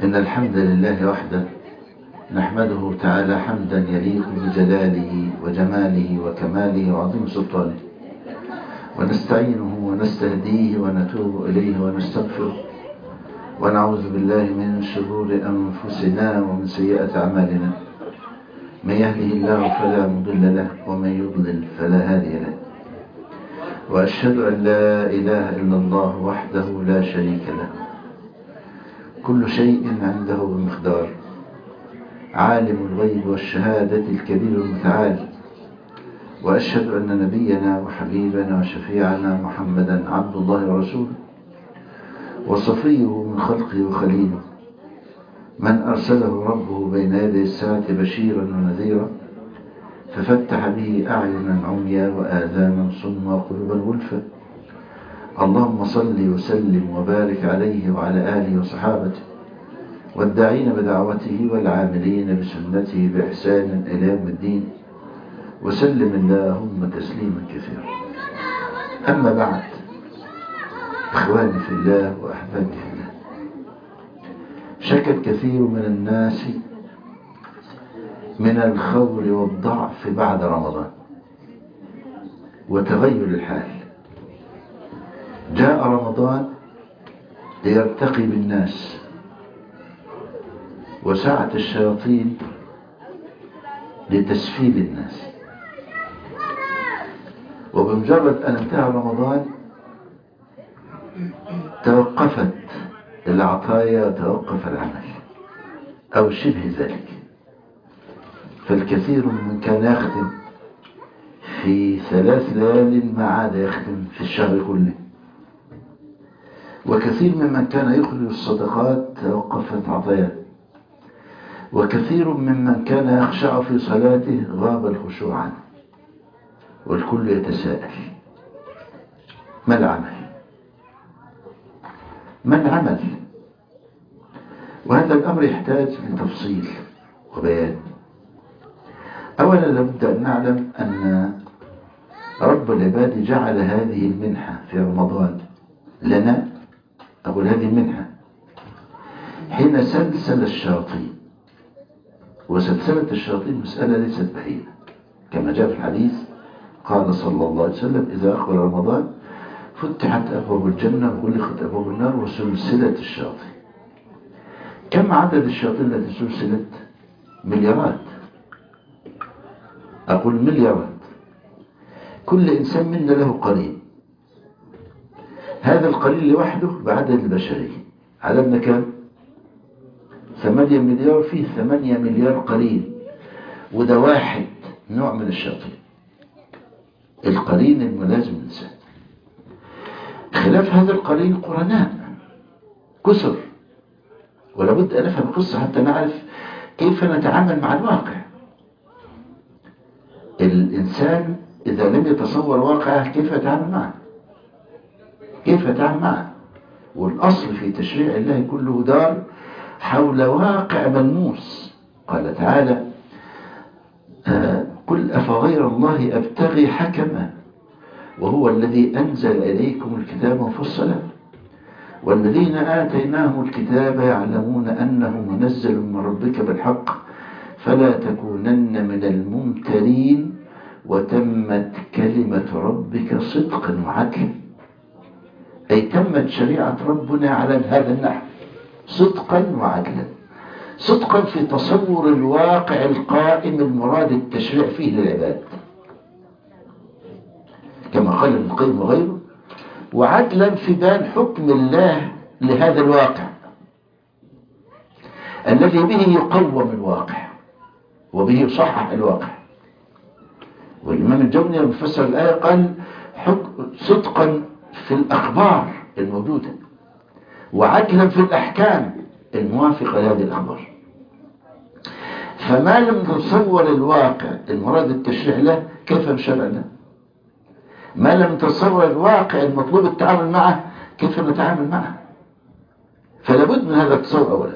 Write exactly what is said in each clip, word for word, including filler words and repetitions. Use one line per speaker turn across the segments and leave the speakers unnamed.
إن الحمد لله وحده نحمده تعالى حمدا يليق بجلاله وجماله وكماله وعظيم سلطانه، ونستعينه ونستهديه ونتوب إليه ونستغفره، ونعوذ بالله من شرور أنفسنا ومن سيئات أعمالنا. من يهده الله فلا مضل له ومن يضلل فلا هادي له، وأشهد أن لا إله إلا الله وحده لا شريك له، كل شيء عنده بمقدار، عالم الغيب والشهادة الكبير المتعال. وأشهد أن نبينا وحبيبنا وشفيعنا محمدا عبد الله ورسوله، وصفيه من خلقه وخليله، من أرسله ربه بين يدي الساعة بشيرا ونذيرا، ففتح به أعينا عميا وآذانا صما وقلوبا غلفا. اللهم صل وسلم وبارك عليه وعلى آله وصحابته والداعين بدعوته والعاملين بسنته بإحسان إلى يوم الدين، وسلم اللهم تسليما كثيرا. أما بعد، إخواني في الله وأحبابي في الله، شكى الكثير من الناس من الخور والضعف بعد رمضان وتغير الحال. جاء رمضان ليرتقي بالناس، وسعت الشياطين لتسفيل الناس، وبمجرد أن انتهى رمضان توقفت العطايا وتوقف العمل أو شبه ذلك. فالكثير من كان يختم في ثلاث ليال ما عاد يختم في الشهر كله، وكثير ممن كان يخرج الصدقات توقفت عطاياه، وكثير ممن كان يخشع في صلاته غاب الخشوع عنه، والكل يتساءل: ما العمل؟ ما العمل؟ وهذا الأمر يحتاج لتفصيل وبيان. أولا لابد أن نعلم أن رب العباد جعل هذه المنحة في رمضان لنا. أقول هذه المنحة حين سلسل الشياطين، وسلسلة الشياطين مسألة ليست بعيدة، كما جاء في الحديث قال صلى الله عليه وسلم: إذا أقبل رمضان فتحت أبواب الجنة وغلقت أبواب النار وسلسلت الشياطين. كم عدد الشياطين التي سلسلت؟ مليارات. أقول مليارات. كل إنسان منا له قرين، هذا القرين لوحده بعدد البشرية عددنا كم؟ ثمانية مليار. فيه ثمانية مليار قرين، وده واحد نوع من الشياطين، القرين الملازم للإنسان. خلاف هذا القرين قرناء كثر، ولابد أن نفهم القصة حتى نعرف كيف نتعامل مع الواقع. الإنسان إذا لم يتصور واقعه كيف يتعامل معه؟ كيف يتعامل معه؟ والأصل في تشريع الله كله دار حول واقع ملموس. قال تعالى: آه قل أفغير الله أبتغي حكما وهو الذي أنزل إليكم الكتاب مفصلا والذين آتيناهم الكتاب يعلمون أنه منزل من ربك بالحق فلا تكونن من الممترين وتمت كلمة ربك صدقا وعدلا. أي تمت شريعة ربنا على هذا النحو صدقا وعدلا. صدقا في تصور الواقع القائم المراد التشريع فيه للعباد كما قال ابن القيم وغيره، وعدلا في بيان حكم الله لهذا الواقع الذي به يقوم الواقع وبه يصحح الواقع. والإمام الجوني المفسر الآية قال: صدقا في الأخبار الموجودة وعدلا في الأحكام الموافقة لهذه الأخبار. فما لم نتصور الواقع المراد التشريع له كيف نشرع له؟ ما لم نتصور الواقع المطلوب التعامل معه كيف نتعامل معه؟ فلا بد من هذا التصور أولا.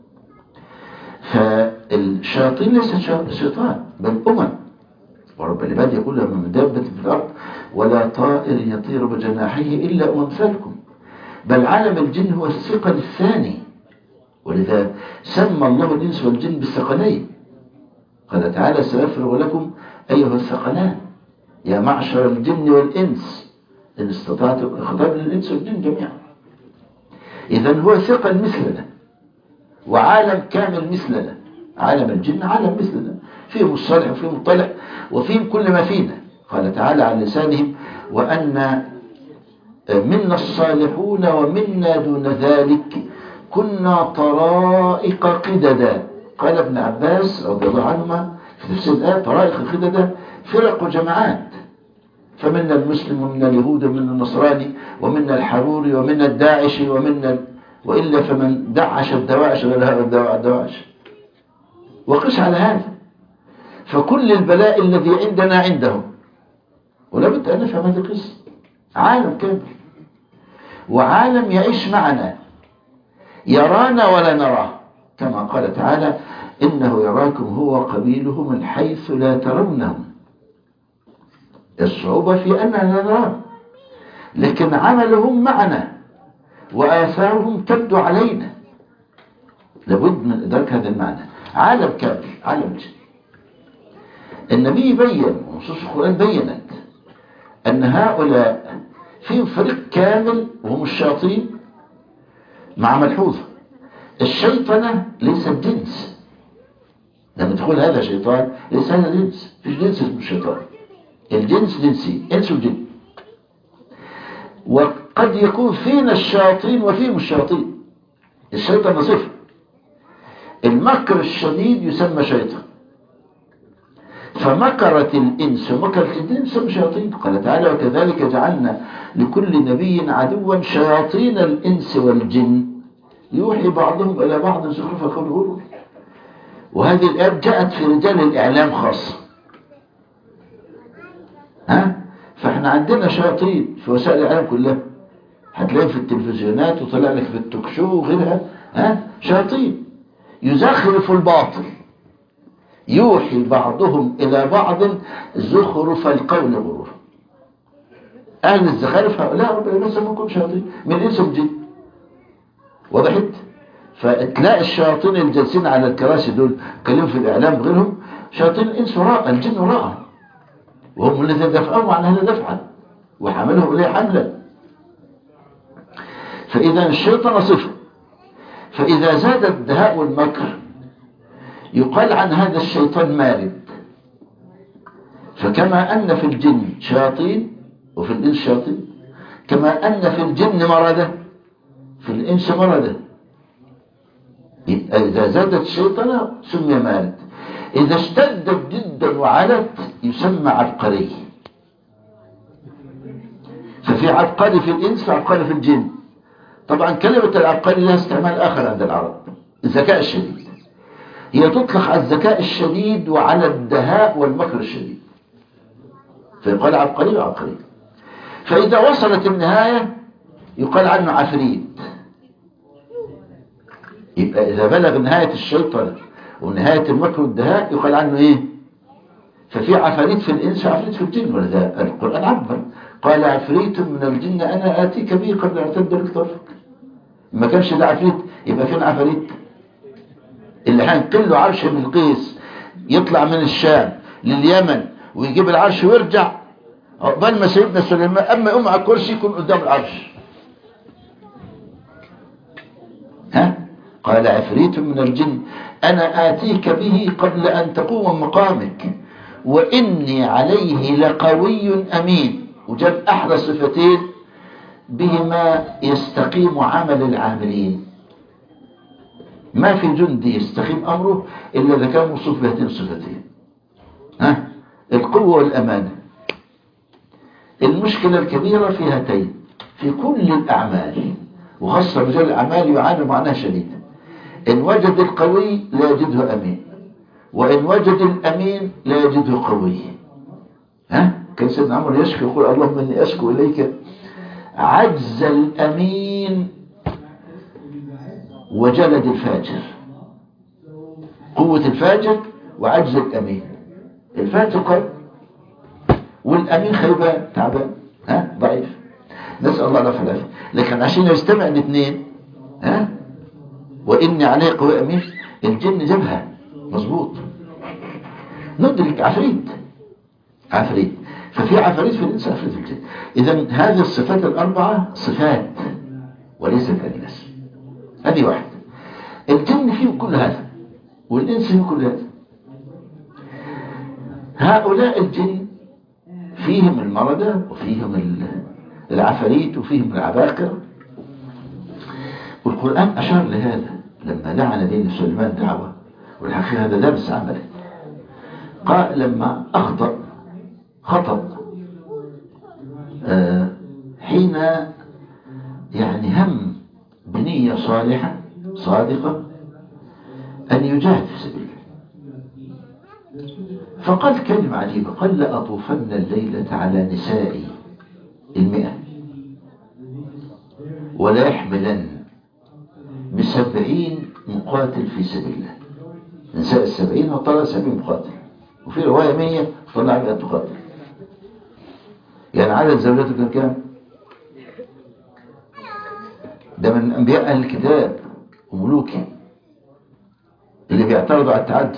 فالشياطين ليست شيطان بل أمم، ورب العباد يقول لهم: من دابة في الأرض ولا طائر يطير بجناحيه إلا أمثالكم. بل عالم الجن هو الثقل الثاني ولذا سمى الله الإنس والجن بالثقلين. قال تعالى سأفرغ لكم أيها الثقلان يا معشر الجن والإنس إن استطعتم، خطاب للإنس والجن جميعا. إذن هو ثقل مثلنا وعالم كامل مثلنا. عالم الجن عالم مثلنا، فيه مصطلح وفيه مطلع وفيه كل ما فينا. قال تعالى عن لسانهم وأن منا الصالحون ومنا دون ذلك كنا طرائق قددا. قال ابن عباس رضي الله عنهما في تفسير الآية طرائق قددا فرق وجماعات، فمنا المسلم ومنا اليهود ومنا النصراني ومنا الحروري ومنا الداعشي ومنا وإلا فمن دعش الدواعش غير الدواعش. وقس على هذا، فكل البلاء الذي عندنا عندهم، ولا بد أن نفهم هذا القصة. عالم كامل وعالم يعيش معنا يرانا ولا نراه، كما قال تعالى إنه يراكم هو قبيله من حيث لا ترونهم. الصعوبة في أننا لا نراه، لكن عملهم معنا وآثارهم تبدو علينا. لابد من إدراك هذا المعنى. عالم كامل، عالم جن. النبي بين ونصوص القرآن بينت أن هؤلاء فيهم فريق كامل وهم الشياطين، مع ملحوظة الشيطنة ليست جنس. لما تقول هذا شيطان ليس هذا جنس، فيش جنس اسمه الشيطان. الجنس جنسي، انس وجن. وقد يكون فينا الشياطين وفيهم الشياطين. الشيطان صفة. المكر الشديد يسمى شيطان، فمكرت الإنس ومكرت الجن يسمى شياطين. قال تعالى وكذلك جعلنا لكل نبي عدوا شياطين الإنس والجن يوحي بعضهم إلى بعض زخرف القول غرور. وهذه الآية جاءت في رجال الإعلام خاصة. ها؟ فاحنا عندنا شياطين في وسائل الإعلام كلها، هتلاقي في التلفزيونات وطلع لك في التوك شو وغيرها. ها؟ شياطين يزخرف الباطل يوحي بعضهم إلى بعض زخرف القول غرور. أهل الزخارف هؤلاء ربنا يسمونكم شياطين من الإنس والجن. وضحت؟ فتلاقي الشياطين الجالسين على الكراسي دول كلموا في الإعلام غيرهم شياطين الإنس وراء الجن وراء، وهم الذين دفعوا عن هذا دفعا وحملهم إليه حملا. فإذا الشيطان صفة. فإذا زاد الدهاء والمكر يقال عن هذا الشيطان مارد. فكما أن في الجن شياطين وفي الإنس شياطين، كما أن في الجن مردة في الإنس مردة. إذا زادت الشيطان سمي مارد، إذا اشتدت جدا وعلت يسمى عبقري. ففي عبقري في الإنس وعبقري في الجن. طبعا كلمة العبقري لها استعمال آخر عند العرب، الذكاء الشديد. هي تطلق على الذكاء الشديد وعلى الدهاء والمكر الشديد، فيقال عبقري وعبقري. فإذا وصلت النهاية يقال عنه عفريت. يبقى إذا بلغ نهاية الشيطان ونهاية المكر والدهاء يقال عنه إيه؟ ففي عفريت في الإنس وعفريت في الجن. ولذا القرآن عبر قال عفريت من الجن أنا آتيك به قبل أن تبدأ طرفك. ما كانش ده عفريت يبقى فين عفريت؟ اللي هينقل له عرش بلقيس يطلع من الشام لليمن ويجيب العرش ويرجع عقبال ما سيدنا سليمان اما يقوم على الكرسي يكون قدام العرش. ها؟ قال عفريت من الجن انا آتيك به قبل ان تقوم مقامك واني عليه لقوي امين. وجاب احلى صفتين بهما يستقيم عمل العاملين. ما في جندي يستقيم أمره إلا إذا كان موصوف بهاتين الصفتين. ها؟ القوة والأمانة. المشكلة الكبيرة في هاتين في كل الأعمال، وخاصة رجال الأعمال يعانوا معناها شديدا. إن وجد القوي لا يجده أمين، وإن وجد الأمين لا يجده قوي. ها؟ كان سيدنا عمر يشكي يقول اللهم إني أشكو إليك عجز الأمين وجلد الفاجر. قوة الفاجر وعجز الأمين. الفاجر قوي والأمين خيبان تعبان، ها ضعيف. نسأل الله العافية. لكن عشان يجتمع الاثنين ها وإني عليه قوي أمين، الجن جابها مظبوط. ندرك عفريت عفريت ففي عفريت في الإنس، عفريت في الجن. إذا هذه الصفات الأربعة صفات وليست أجناس. هذه واحدة. الجن فيه كل هذا والإنس فيه كل هذا. هؤلاء الجن فيهم المردة وفيهم العفريت وفيهم العباقرة. والقرآن أشار لهذا لما دعا نبينا سليمان دعوة، والحقيقة هذا درس عملي. قال لما أخطأ خطأ آه حين يعني هم بنية صالحة صادقة أن يجاهد في سبيل الله، فقال كلمة عجيبة، قال لأطوفن الليلة على نسائي المئة ولا يحملن بسبعين مقاتل في سبيل الله. نساء السبعين وطلع سبعين مقاتل، وفي رواية مية وطلع مئة مقاتل. يعني عدد زوجاته كان كام؟ ده من أنبياء أهل الكتاب وملوكه اللي بيعترضوا على التعدد.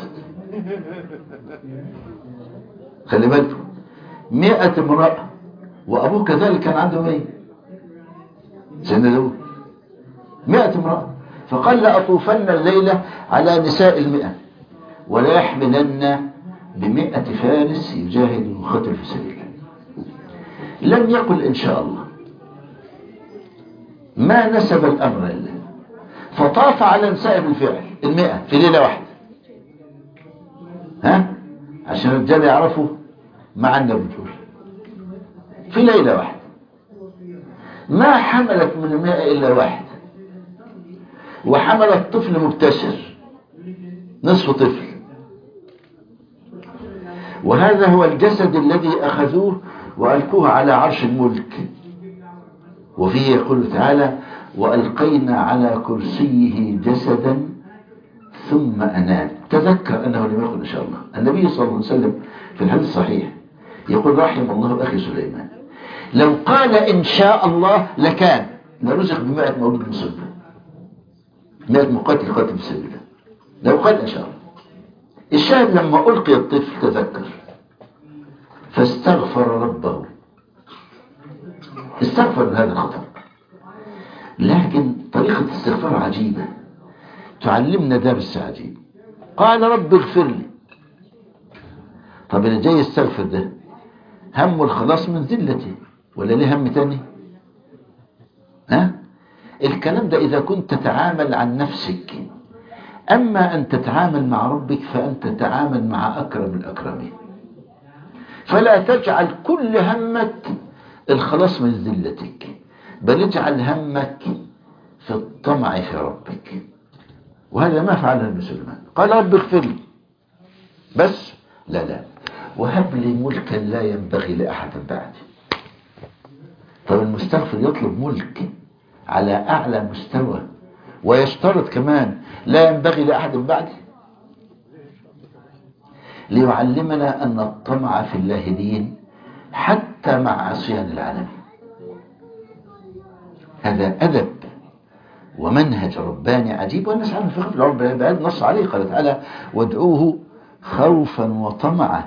خلي بالكم، مئة امرأة، وأبوه كذلك كان عنده مية سيدنا داود، مئة امرأة. فقال لأطوفن الليلة على نساء المئة ولا يحملن بمئة فارس يجاهد ويقاتل في سبيل الله. لم يقل إن شاء الله، ما نسب الأمر لله، فطاف على نساء بالفعل المئة في ليلة واحدة، ها عشان الرجال يعرفوا مع النبي في ليلة واحدة. ما حملت من المئة إلا واحد، وحملت طفل مبتشر نصف طفل. وهذا هو الجسد الذي أخذوه وألقوه على عرش الملك. وفيه يقول تعالى وألقينا على كرسيه جسدا ثم أناب. تذكر أنه لم يقل إن شاء الله. النبي صلى الله عليه وسلم في الحديث الصحيح يقول رحم الله أخي سليمان، لو قال إن شاء الله لكان لرزق بمائة مولود مصيبة، مائة مقاتل قاتل في سبيل الله، لو قال إن شاء الله. الشاهد لما ألقي الطفل تذكر فاستغفر ربه، استغفر من هذا الخطأ. لكن طريقة استغفار عجيبة تعلمنا درس عجيب. قال رب اغفر لي. طب اللي جاي يستغفر ده همه الخلاص من ذلته ولا ليه هم تاني؟ ها؟ الكلام ده إذا كنت تتعامل عن نفسك. أما أن تتعامل مع ربك فأنت تتعامل مع أكرم الأكرمين. فلا تجعل كل همك الخلاص من ذلتك، بل اجعل همك في الطمع في ربك. وهذا ما فعله ابن سليمان. قال رب اغفر لي بس، لا لا وهب لي ملكا لا ينبغي لأحد بعدي. طب المستغفر يطلب ملك على أعلى مستوى ويشترط كمان لا ينبغي لأحد بعدي، ليعلمنا أن الطمع في الله دين حتى مع عصيان العالم. هذا أدب ومنهج رباني عجيب، والناس عنه في غفلة. رب العباد نص عليه قال تعالى وادعوه خوفا وطمعا.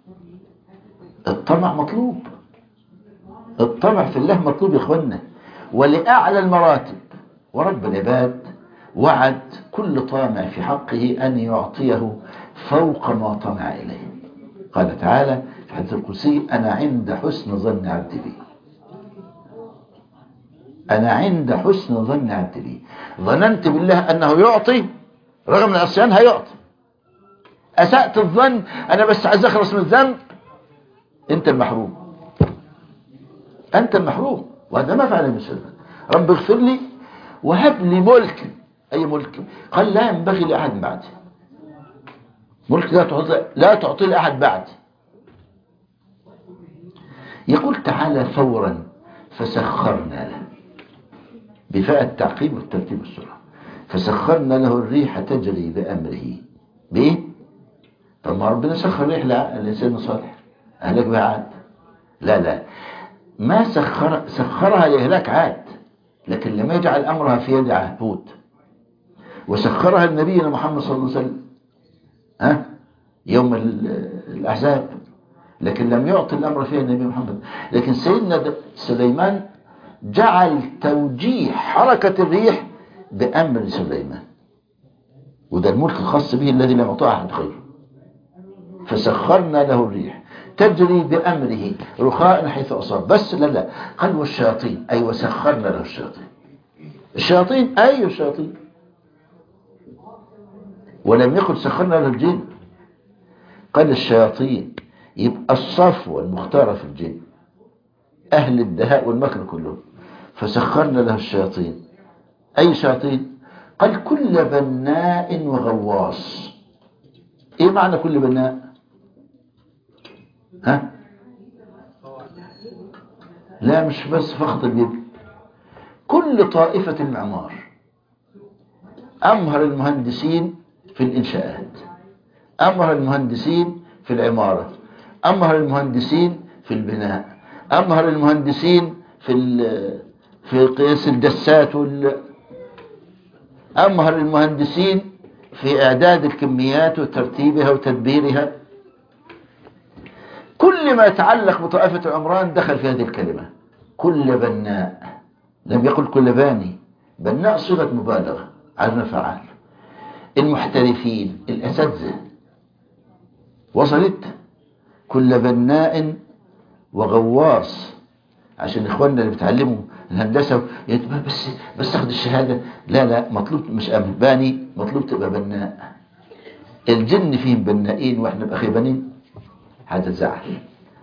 الطمع مطلوب، الطمع في الله مطلوب يا اخوانا ولأعلى المراتب. ورب العباد وعد كل طامع في حقه أن يعطيه فوق ما طمع إليه. قال تعالى في حديث القدسي أنا عند حسن ظن عبدي بي، أنا عند حسن ظن عبدي بي. ظننت بالله أنه يعطي رغم العصيان هيعطي. أسأت الظن أنا بس عايز أخلص من الذنب، أنت المحروم، أنت المحروم. وهذا ما فعل المسلم. رب اغفر لي وهب لي ملك. أي ملك؟ قال لا ينبغي لأحد بعدي. ملك لا تعطي لا تعطي لأحد بعدي. يقول تعالى فورا فسخرنا له بفاء التعقيب والترتيب والسرعة. فسخرنا له الريح تجري بأمره. بإيه؟ طب ما ربنا سخر الريح للإنسان الصالح أهلك بها عاد. لا لا ما سخر سخرها لإهلاك عاد، لكن لما يجعل أمرها في يد هود. وسخرها لنبينا محمد صلى الله عليه وسلم ها يوم الأحزاب، لكن لم يعطي الأمر فيها النبي محمد. لكن سيدنا سليمان جعل توجيه حركة الريح بأمر سليمان، وده الملك الخاص به الذي لم يعطاه أحد غيره. فسخرنا له الريح تجري بأمره رخاء حيث أصاب. بس لا لا قال والشياطين، أي وسخرنا له الشياطين. الشياطين أي الشياطين، ولم يقل سخرنا له الجن، قال الشياطين، يبقى الصفوة المختارة في الجن أهل الدهاء والمكر كلهم. فسخرنا له الشياطين، أي شياطين؟ قال كل بناء وغواص. إيه معنى كل بناء؟ ها؟ لا مش بس فقط البيبي، كل طائفة المعمار. أمهر المهندسين في الإنشاءات، أمهر المهندسين في العمارة، أمهر المهندسين في البناء، أمهر المهندسين في في قياس الدسات وال... أمهر المهندسين في إعداد الكميات وترتيبها وتدبيرها. كل ما يتعلق بطائفة العمران دخل في هذه الكلمة. كل بناء، لم يقل كل باني. بناء صيغة مبالغة على فعال. المحترفين، الأساتذة، وصلت. كل بناء وغواص، عشان إخواننا اللي بيتعلموا الهندسة بس بس أخذ الشهادة. لا لا مطلوب مش باني، مطلوب تبقى بناء. الجن فيهم بنائين وإحنا بأخي بنين، هذا زعل.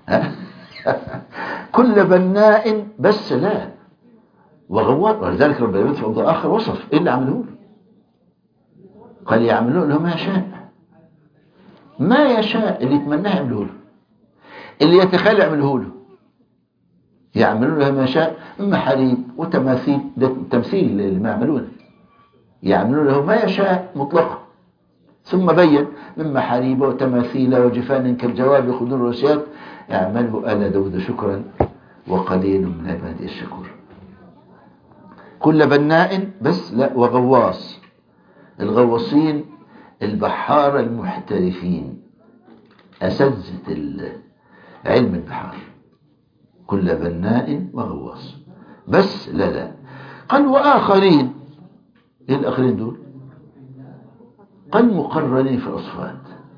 كل بناء بس لا وغواص. ولذلك ربنا يقول في موضوع آخر وصف إيه اللي عملوه له. قال يعملوا له ما يشاء، ما يشاء اللي يتمناه يعملوه له، اللي يتخيل يعملوه له. يعملون له ما يشاء من محاريب وتماثيل، ده تمثيل اللي ما يعملونه. يعملون له ما يشاء مطلقا. ثم بين من محاريب وتماثيل وجفان كالجواب يخدون الرسيات اعملوا آل داود شكرا وقليل من عبادي الشكور. كل بناء بس لا وغواص. الغواصين البحارة المحترفين، أساتذة علم البحار. كل بناء وغواص بس لا لا. قال وآخرين. ايه الآخرين دول؟ قال مقرنين في الأصفاد.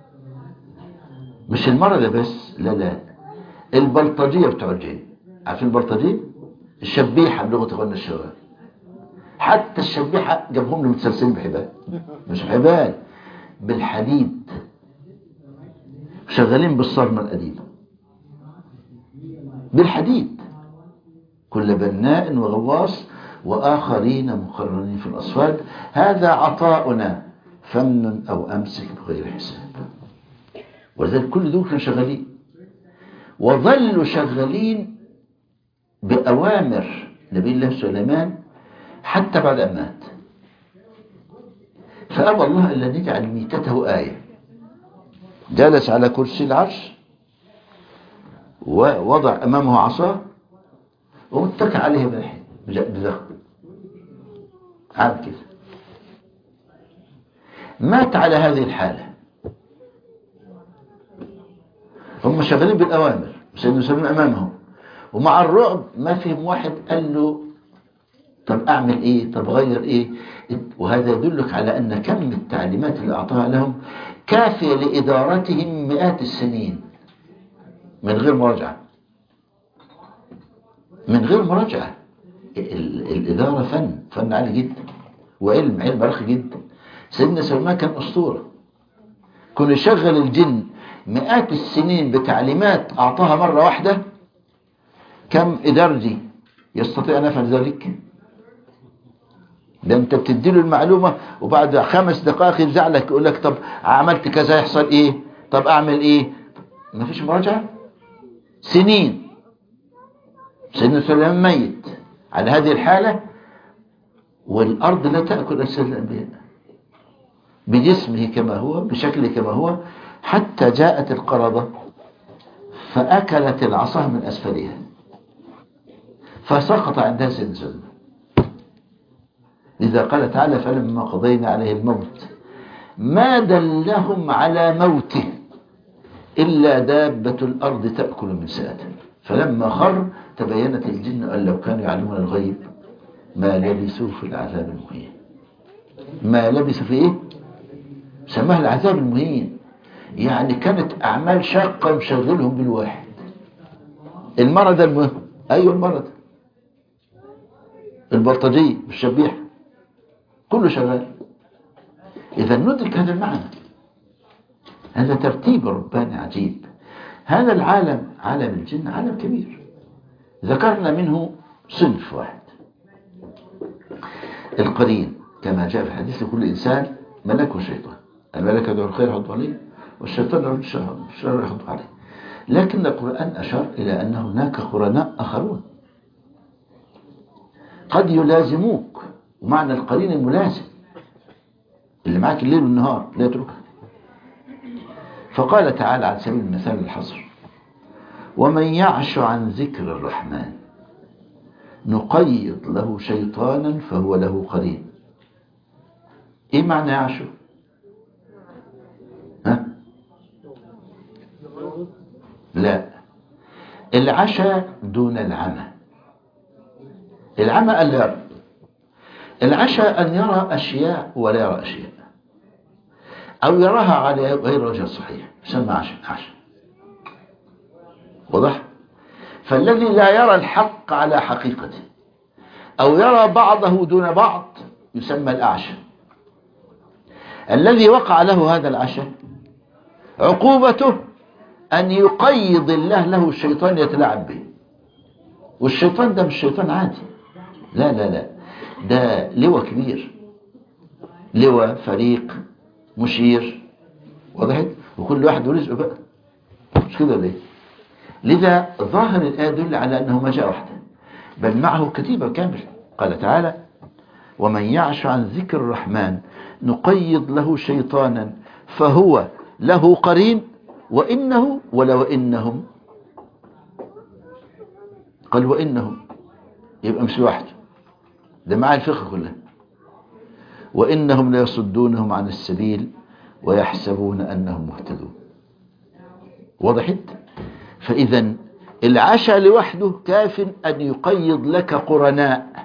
مش المرضى بس، لا لا، البلطجية بتوع الجن. عارفين البلطجية؟ الشبيحة بلغة اخواننا الشباب. حتى الشبيحة جابهم له متسلسلين بحبال، مش حبال، بالحديد، شغالين بالصرمة القديمة بالحديد. كل بناء وغواص وآخرين مقرنين في الأصفاد. هذا عطاؤنا فمن أو أمسك بغير حساب. ولذلك كل دول كانوا شغالين، وظلوا شغالين بأوامر نبي الله سليمان حتى بعد أن مات. فأبى الله إلا نجعل ميتته آية. جلس على كرسي العرش ووضع أمامه عصاه واتكى عليه بذخ عاد كده. مات على هذه الحالة. هم شغالين بالأوامر، سيدنا سليمان أمامهم، ومع الرعب ما فيهم واحد قال له طب أعمل إيه، طب غير إيه. وهذا يدلك على أن كم التعليمات اللي أعطاها لهم كافية لإدارتهم مئات السنين من غير مراجعة، من غير مراجعة. الإدارة فن، فن عالي جدا، وعلم، علم راقي جدا. سيدنا سليمان كان أسطورة، كان يشغل الجن مئات السنين بتعليمات أعطاها مرة واحدة. كم إدارجي يستطيع أن يفعل ذلك؟ ده أنت بتديله المعلومة وبعد خمس دقائق يرجع لك يقول لك طب عملت كذا يحصل إيه، طب أعمل إيه. ما فيش مراجعة سنين. سيدنا سليمان ميت على هذه الحالة، والأرض لا تأكل أجساد الأنبياء بجسمه كما هو، بشكله كما هو، حتى جاءت القرضة فأكلت العصا من أسفلها فسقط عندها سيدنا سليمان. لذا قال تعالى فلما قضينا عليه الموت ما دلهم على موته إلا دابة الأرض تأكل من سأته فلما خر تبينت الجن أن لو كانوا يعلمون الغيب ما لبثوا في العذاب المهين. ما لبثوا في إيه؟ سماه العذاب المهين، يعني كانت أعمال شاقة مشغلهم بالواحد. المرض المهم، أيوه المرض، البلطجية والشبيحة كله شغال. إذا ندرك هذا المعنى، هذا ترتيب رباني عجيب. هذا العالم عالم الجن عالم كبير، ذكرنا منه صنف واحد، القرين، كما جاء في الحديث لكل إنسان ملك وشيطان، الملك يدعو الخير يحض عليه والشيطان يدعو الشر يحض عليه. لكن القرآن أشار إلى أن هناك قرناء آخرون قد يلازموك، ومعنى القرين الملازم اللي معك الليل والنهار لا يتركه. فقال تعالى على سبيل المثال الحصر ومن يعش عن ذكر الرحمن نقيض له شيطانا فهو له قرين. ايه معنى يعشو؟ ها؟ لا، العشاء دون العمى. العمى ألا يرى، العشاء أن يرى أشياء ولا يرى أشياء، أو يراها على غير وجه الصحيح يسمى عشاء. عشاء واضح؟ فالذي لا يرى الحق على حقيقته أو يرى بعضه دون بعض يسمى الأعشى. الذي وقع له هذا العشاء عقوبته أن يقيض الله له الشيطان يتلاعب به. والشيطان ده مش شيطان عادي، لا لا لا، ده لواء كبير، لواء فريق مشير، وضحت؟ وكل واحد ورزقه بقى، مش كده ليه؟ لذا ظاهر الآية يدل على أنه ما جاء وحده بل معه كتيبة كاملة. قال تعالى ومن يعش عن ذكر الرحمن نقيض له شيطانا فهو له قرين وإنه ولا وإنهم، قال وإنهم يبقى مش لوحده، ده معاه الفقه كله. وإنهم ليصدونهم عن السبيل ويحسبون أنهم مهتدون. وضحت؟ فإذا العشاء لوحده كاف أن يقيض لك قرناء،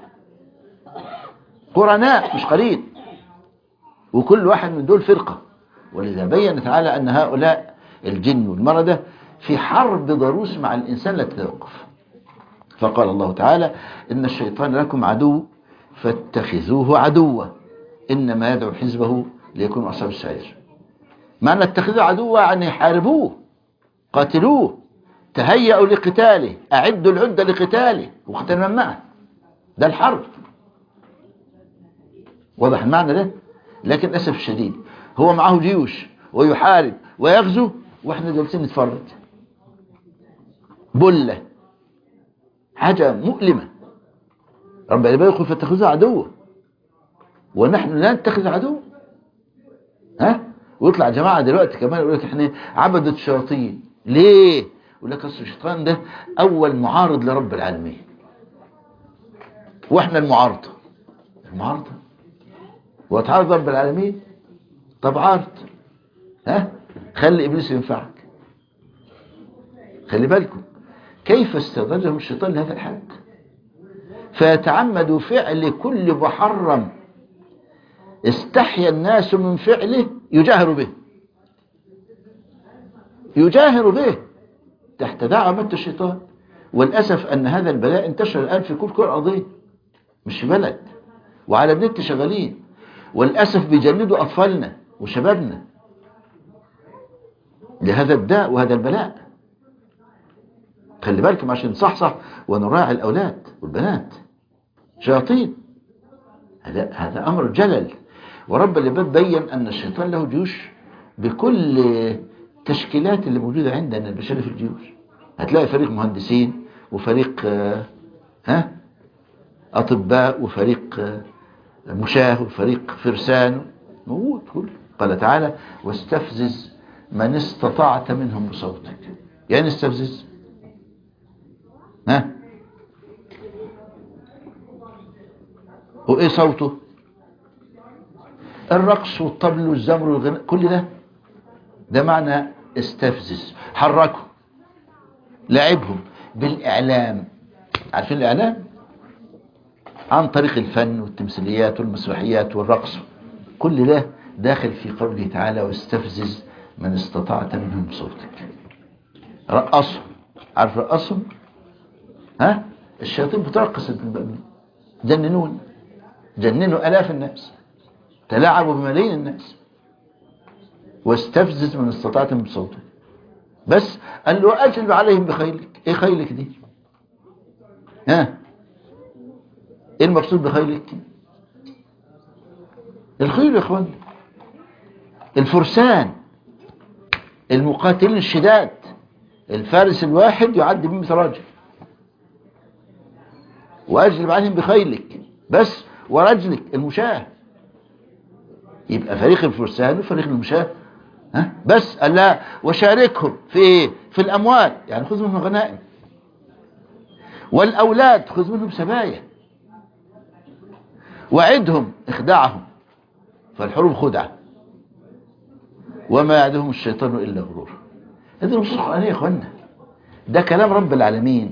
قرناء مش قرين، وكل واحد من دول فرقة. ولذا بين تعالى أن هؤلاء الجن والمردة في حرب ضروس مع الإنسان لا تتوقف. فقال الله تعالى إن الشيطان لكم عدو فاتخذوه عدوا إنما يدعو حزبه ليكونوا أصحاب السعير. معنى اتخذوه عدوا يعني حاربوه، قاتلوه، تهيئوا لقتاله، أعدوا العدة لقتاله واقتنوا معه، ده الحرب. واضح المعنى ده؟ لكن أسف الشديد هو معه جيوش ويحارب ويغزو واحنا جالسين نتفرج. بلة، حاجة مؤلمة. ربنا يقول فاتخذوه عدوا ونحن لا نتخذ عدو. ها؟ ويطلع جماعة دلوقتي كمان يقول لك احنا عبدة الشياطين. ليه؟ يقول لك اصل الشيطان ده اول معارض لرب العالمين واحنا المعارضة. المعارضة وتعارض رب العالمين؟ طب عارض، ها؟ خلي ابليس ينفعك. خلي بالكم كيف استدرجهم الشيطان لهذا الحد، فيتعمد فعل كل محرم استحيا الناس من فعله يجاهر به، يجاهر به تحت دعوة الشيطان. والأسف أن هذا البلاء انتشر الآن في كل كرة أرضية، مش في بلد، وعلى النت شغالين. والأسف بيجندوا أطفالنا وشبابنا لهذا الداء وهذا البلاء. خلي بالكم عشان نصحصح ونراعي الأولاد والبنات، شياطين. هذا هذا أمر جلل. ورب العباد بين أن الشيطان له جيوش بكل التشكيلات اللي موجودة عندنا البشرية في الجيوش. هتلاقي فريق مهندسين وفريق ها أطباء وفريق مشاه وفريق فرسان موجود كله. قال تعالى واستفزز من استطعت منهم بصوتك. يعني استفزز، ها؟ وإيه صوته؟ الرقص والطبل والزمر والغناء كل ده، ده معنى استفزز. حركهم، لعبهم بالإعلام. عارفين الإعلام؟ عن طريق الفن والتمثيليات والمسرحيات والرقص، كل ده داخل في قوله تعالى واستفزز من استطعت منهم صوتك. رقصهم. عارف رقصهم؟ ها؟ الشياطين بترقص، جننون، جننوا آلاف الناس، تلاعبوا بملايين الناس. واستفزز من استطعت منهم صوتك. بس قال له أجلب عليهم بخيلك. ايه خيلك دي؟ ها؟ ايه المقصود بخيلك؟ الخيل يا اخوان، الفرسان المقاتلين الشداد، الفارس الواحد يعد بمئة راجل. واجلب عليهم بخيلك بس، ورجلك المشاة. يبقى فريق الفرسان وفريق المشاة. ها؟ بس قال لا وشاركهم في ايه؟ في الاموال، يعني خذ منهم غنائم، والاولاد خذ منهم سبايا، وعدهم اخدعهم، فالحروب خدعة، وما يعدهم الشيطان الا غرور. هذه النصوص القرآنية يا اخوانا، ده كلام رب العالمين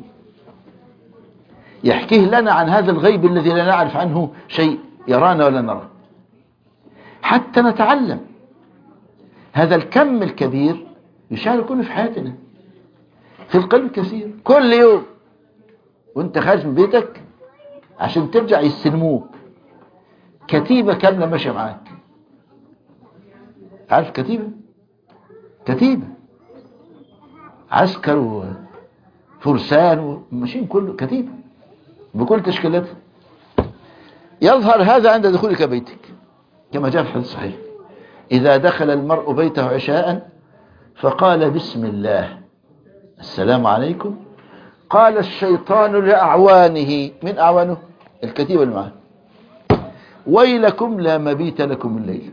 يحكيه لنا عن هذا الغيب الذي لا نعرف عنه شيء، يرانا ولا نرى، حتى نتعلم. هذا الكم الكبير يشاركنا في حياتنا، في القلب كثير. كل يوم وانت خارج من بيتك عشان ترجع يستلموك كتيبة كاملة ماشية معاك. عارف كتيبة؟ كتيبة عسكر وفرسان وماشيين كله كتيبة بكل تشكيلاتها. يظهر هذا عند دخولك بيتك كما جاء في الحديث الصحيح: إذا دخل المرء بيته عشاء فقال بسم الله السلام عليكم، قال الشيطان لأعوانه، من أعوانه؟ الكتيبة اللي معاه: ويلكم لا مبيت لكم الليل.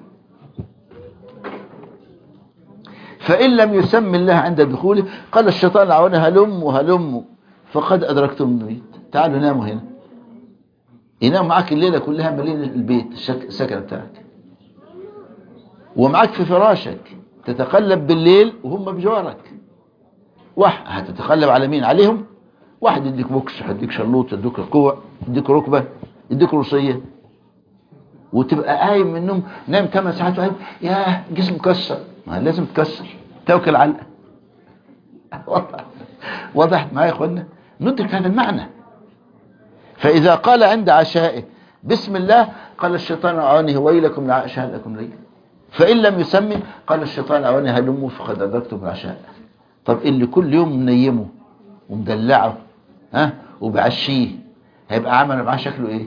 فإن لم يسم الله عند دخوله قال الشيطان لأعوانه هلموا هلموا فقد أدركتم المبيت، تعالوا ناموا هنا. ينام معاك الليلة كلها مليين البيت السكن بتاعك، ومعاك في فراشك، تتقلب بالليل وهم بجوارك. واحد هتتقلب على مين؟ عليهم. واحد يديك بوكس، يديك شلوط، يديك ركوع، يديك ركبة، يديك رصية، وتبقى قايم من النوم نام ثمان ساعات وقايم يا جسم مكسر. ما لازم تكسر، توكل على وضح وضحت معايا يا اخوانا؟ ندرك هذا المعنى. فإذا قال عند عشائه بسم الله قال الشيطان أعوانه ويلكم لعشاء لكم ليل. فإن لم يسمي قال الشيطان أعوانه هلموا فقد أدركتم العشاء. طب اللي كل يوم منيمه ومدلعه ها وبعشيه هيبقى عمل معاه شكله ايه؟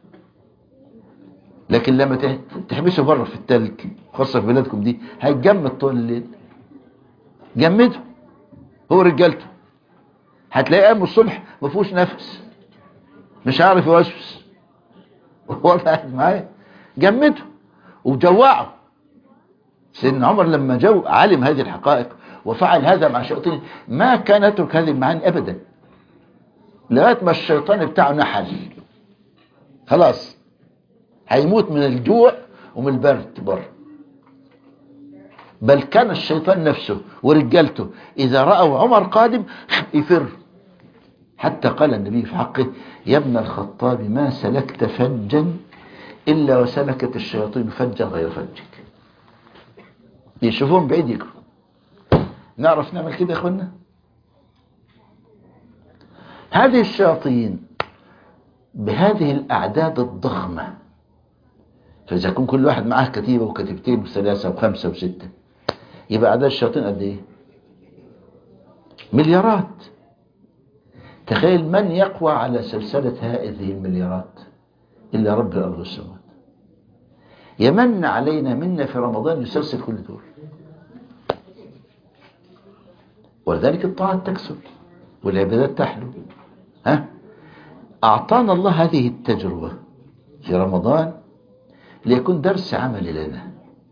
لكن لما تحبسه بره في التلج، خاصة في بلادكم دي، هيتجمد طول الليل. جمده هو رجالته، هتلاقيه قام الصبح ما فيهوش نفس، مش عارف يوسوس. وضحت معايا؟ جمده وجوعه. سيدنا عمر لما جو علم هذه الحقائق وفعل هذا مع الشياطين ما كان يترك هذه المعاني ابدا، لغايه ما الشيطان بتاعه نحل خلاص، هيموت من الجوع ومن البرد بره. بل كان الشيطان نفسه ورجالته اذا راوا عمر قادم يفر، حتى قال النبي في حقه: يا ابن الخطاب ما سلكت فجا الا وسلكت الشياطين فجا غير فجك. يشوفون بعيد يجروا. نعرف نعمل كده يا اخوانا؟ هذه الشياطين بهذه الاعداد الضخمه، فاذا يكون كل واحد معاه كتيبه وكتيبتين وثلاثه وخمسه وسته، يبقى اعداد الشياطين قد ايه؟ مليارات. تخيل من يقوى على سلسله هذه المليارات الا رب الارض والسماوات. يمن علينا منا في رمضان يسلسل كل دول، ولذلك الطاعات تكسر والعبادات تحلو. ها؟ أعطانا الله هذه التجربة في رمضان ليكون درس عملي لنا.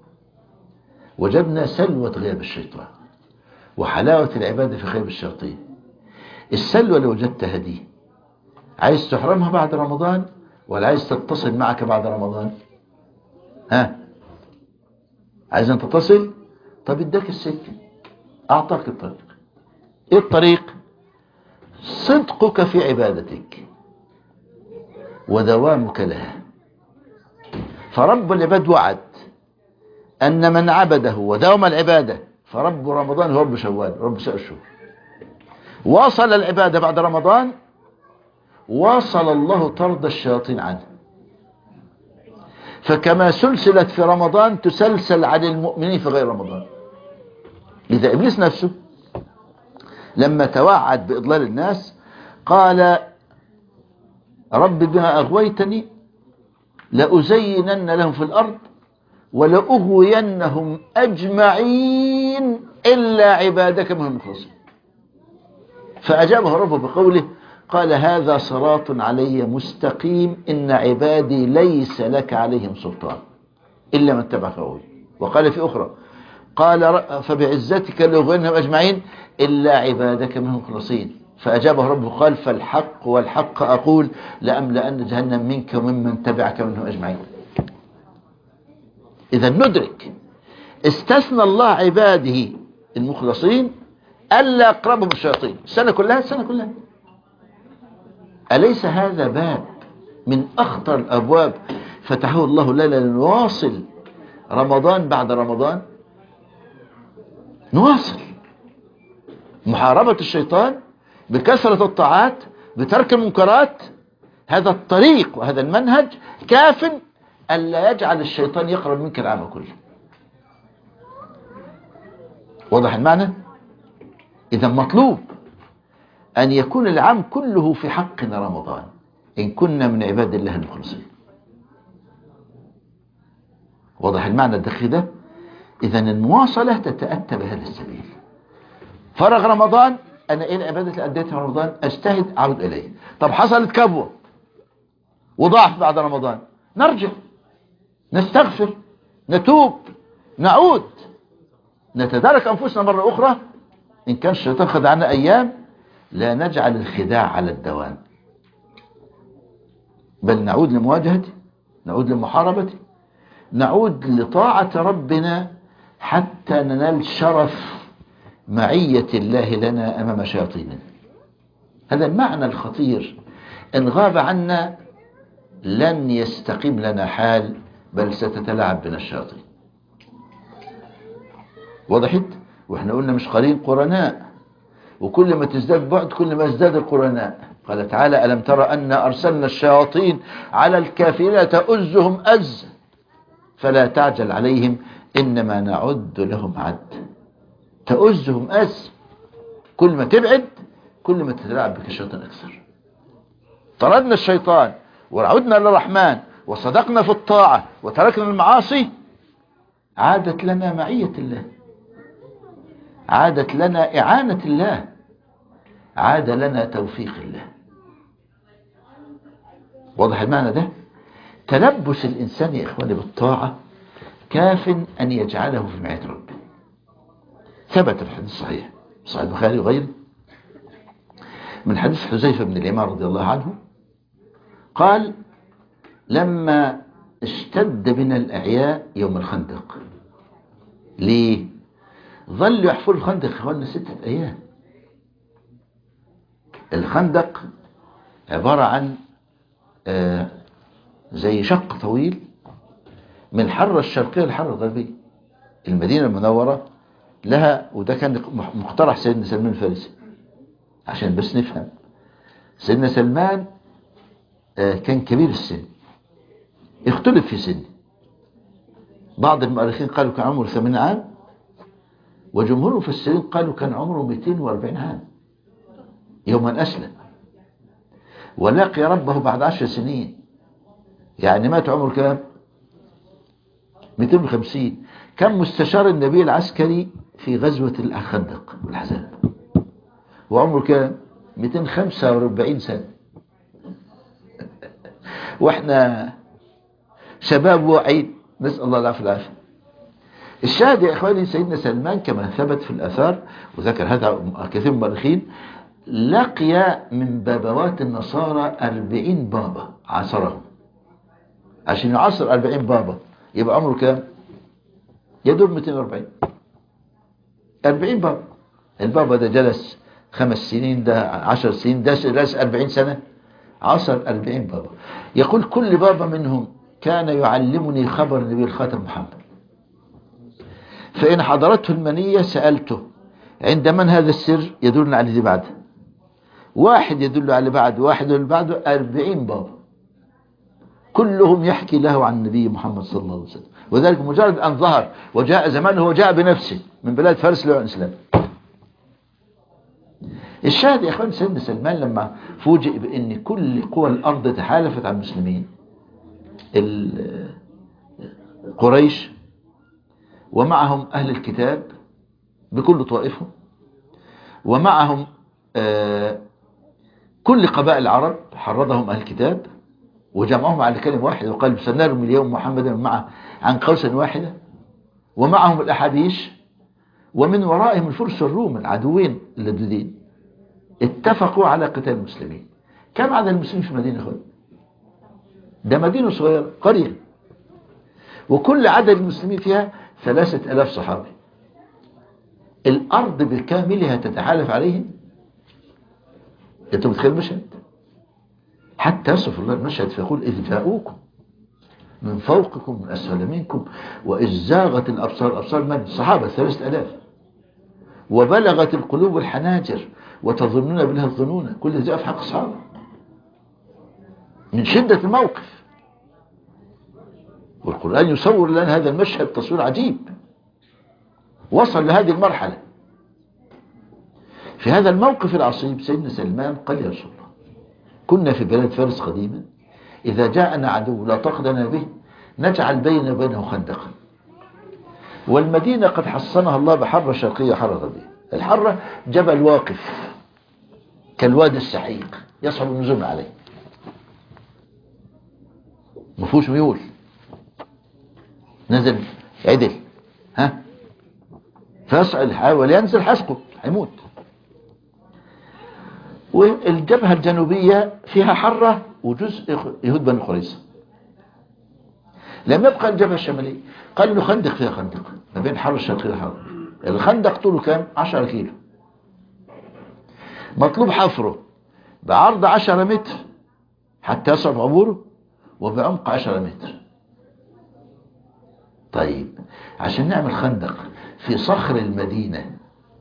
وجدنا سلوة غياب الشيطان وحلاوة العبادة في غياب الشياطين. السلوة اللي وجدتها دي عايز تحرمها بعد رمضان ولا عايز تتصل معك بعد رمضان؟ ها؟ عايز أن تصل؟ طب اداك السكة، أعطاك الطريق. إيه الطريق؟ صدقك في عبادتك ودوامك لها. فرب العباد وعد أن من عبده وداوم العبادة، فرب رمضان هو رب شوال، رب سائر الشهور. واصل العبادة بعد رمضان، واصل الله طرد الشياطين عنه. فكما سلسلت في رمضان تسلسل عن المؤمنين في غير رمضان. لذا إبليس نفسه لما توعد بإضلال الناس قال رب بما أغويتني لأزينن لهم في الأرض ولأغوينهم أجمعين إلا عبادك منهم المخلصين. فأجابه ربه بقوله قال هذا صراط علي مستقيم إن عبادي ليس لك عليهم سلطان إلا من تبعك غوي. وقال في أخرى قال فبعزتك لأغوينهم أجمعين إلا عبادك منهم المخلصين. فأجابه ربه قال فالحق والحق أقول لأملأن جهنم منك وممن تبعك منهم أجمعين. إذا ندرك استثنى الله عباده المخلصين ألا أقربهم الشياطين السنة كلها السنة كلها. أليس هذا باب من أخطر الأبواب فتحه الله لنا لنواصل رمضان بعد رمضان؟ نواصل محاربة الشيطان بكثرة الطاعات بترك المنكرات. هذا الطريق وهذا المنهج كاف ألا يجعل الشيطان يقرب منك العام كله. واضح المعنى؟ إذا مطلوب أن يكون العام كله في حقنا رمضان إن كنا من عباد الله المخلصين. واضح المعنى الدقيق ده؟ إذا المواصلة تتأتى بهذا السبيل. فرغ رمضان أنا إيه العبادة اللي أديتها رمضان؟ أجتهد أعود إليه. طب حصلت كبوة وضعف بعد رمضان، نرجع نستغفر نتوب نعود نتدارك أنفسنا مرة أخرى. إن كان الشيطان خدعنا أيام لا نجعل الخداع على الدوام، بل نعود لمواجهته، نعود لمحاربته، نعود لطاعة ربنا حتى ننال شرف معية الله لنا أمام شياطيننا. هذا المعنى الخطير. إن غاب عنا لن يستقيم لنا حال، بل ستتلاعب بنا الشياطين. وضحت؟ واحنا قلنا مش قرين قرناء، وكل ما تزداد بعد كل ما ازداد القرناء. قال تعالى ألم ترى أن أرسلنا الشياطين على الكافرين تؤزهم أز فلا تعجل عليهم إنما نعد لهم عد. تؤزهم أز، كل ما تبعد كل ما تتلاعب بك الشيطان أكثر. طردنا الشيطان وعدنا للرحمن وصدقنا في الطاعة وتركنا المعاصي، عادت لنا معية الله، عادت لنا إعانة الله، عاد لنا توفيق الله. واضح المعنى ده؟ تلبس الإنسان يا إخواني بالطاعة كاف أن يجعله في معية ربه. ثبت في الحديث الصحيح صحيح البخاري وغيره من حديث حذيفة بن اليمان رضي الله عنه قال لما اشتد بنا الأعياء يوم الخندق، ليه؟ ظلوا يحفروا الخندق إخواننا ستة أيام. الخندق عبارة عن آه زي شق طويل من الحرة الشرقية للحرة الغربية. المدينة المنورة لها، وده كان مقترح سيدنا سلمان الفارسي عشان بس نفهم. سيدنا سلمان آه كان كبير السن، اختلف في سنه. بعض المؤرخين قالوا كان عمره ثمانين عام، وجمهور المفسرين قالوا كان عمره مئتين وأربعين عام يوم أن أسلم، ولقي ربه بعد عشر سنين. يعني مات عمره كام؟ مئتين وخمسين. كان مستشار النبي العسكري في غزوة الخندق والأحزاب، وعمره كام؟ مئتين وخمسة وأربعين سنة. واحنا شباب واعيين، نسأل الله العافية والعافية. الشاهد يا إخواني سيدنا سلمان كما ثبت في الآثار وذكر هذا كثير من المؤرخين لقي من بابوات النصارى أربعين بابا عاصرهم. عشان يعاصر أربعين بابا يبقى عمره كام؟ يدور مئتين وأربعين. أربعين بابا. البابا ده جلس خمس سنين، ده عشر سنين، ده جلس أربعين سنة، عصر أربعين بابا. يقول كل بابا منهم كان يعلمني خبر النبي الخاتم محمد، فإن حضرته المنية سألته عند من هذا السر يدلنا على اللي بعده، واحد يدل على بعد، واحد اللي بعده، أربعين بابا كلهم يحكي له عن النبي محمد صلى الله عليه وسلم. وذلك مجرد أن ظهر وجاء زمان، هو جاء بنفسه من بلاد فارس لعن الإسلام. الشاهد يا اخوان، سيدنا سلمان لما فوجئ بأن كل قوى الأرض تحالفت على المسلمين، قريش ومعهم أهل الكتاب بكل طوائفهم، ومعهم آه كل قبائل العرب حرضهم أهل الكتاب وجمعهم على كلمة واحدة وقال سنرمي اليوم محمدا معه عن قوس واحدة، ومعهم الأحابيش، ومن ورائهم الفرس والروم العدوين اللدودين، اتفقوا على قتال المسلمين. كم عدد المسلمين في المدينة اخوان؟ ده مدينة صغيرة قرية، وكل عدد المسلمين فيها ثلاثة ألاف صحابي. الأرض بكاملها تتحالف عليهم. أنتم متخيل المشهد؟ حتى يصف الله المشهد فيقول إذ جاءوكم من فوقكم من أسفل منكم وإذ زاغت الأبصار، الأبصار من الصحابة ثلاثة ألاف، وبلغت القلوب الحناجر وتظنون بالله الظنون، كل ذلك في حق الصحابة من شدة الموقف. والقرآن يصور لنا هذا المشهد تصوير عجيب، وصل لهذه المرحلة. في هذا الموقف العصيب سيدنا سلمان قال يا رسول الله كنا في بلاد فارس قديما، إذا جاءنا عدو لا طاقة لنا به نجعل بيننا وبينه خندقا، والمدينة قد حصنها الله بحرة شرقية حرة غربية. الحرة جبل واقف كالوادي السحيق يصعب النزول عليه، مفهوش ميول، نزل عدل ها فيصعد حاول ينزل حسقه هيموت. والجبهة الجنوبية فيها حرة وجزء يهود بني قريظة. لم يبقى الجبهة الشمالية، قال له خندق فيها خندق ما بين الحرة الشرقية والحرة. الخندق طوله كام؟ عشرة كيلو، مطلوب حفره بعرض عشرة متر حتى يصعب عبوره، وبعمق عشرة متر. طيب عشان نعمل خندق في صخر المدينة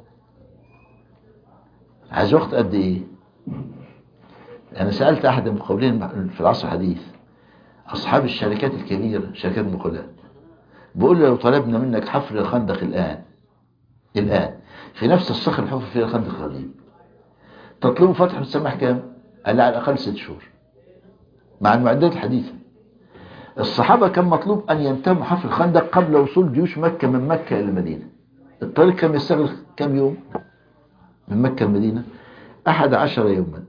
عايز وقت قد ايه؟ انا سألت احد المقاولين في العصر الحديث اصحاب الشركات الكبيرة، شركات المقاولات، بقول له لو طلبنا منك حفر الخندق الان الان في نفس الصخر اللي حفر فيها الخندق القديم تطلبوا فتح السماح كام؟ قال على الاقل ست شهور مع المعدات الحديثة. الصحابة كان مطلوب أن ينتهوا حفر الخندق قبل وصول جيوش مكة من مكة إلى المدينة. الطريق كم يستغرق كم يوم من مكة المدينة؟ أحد عشر يوما.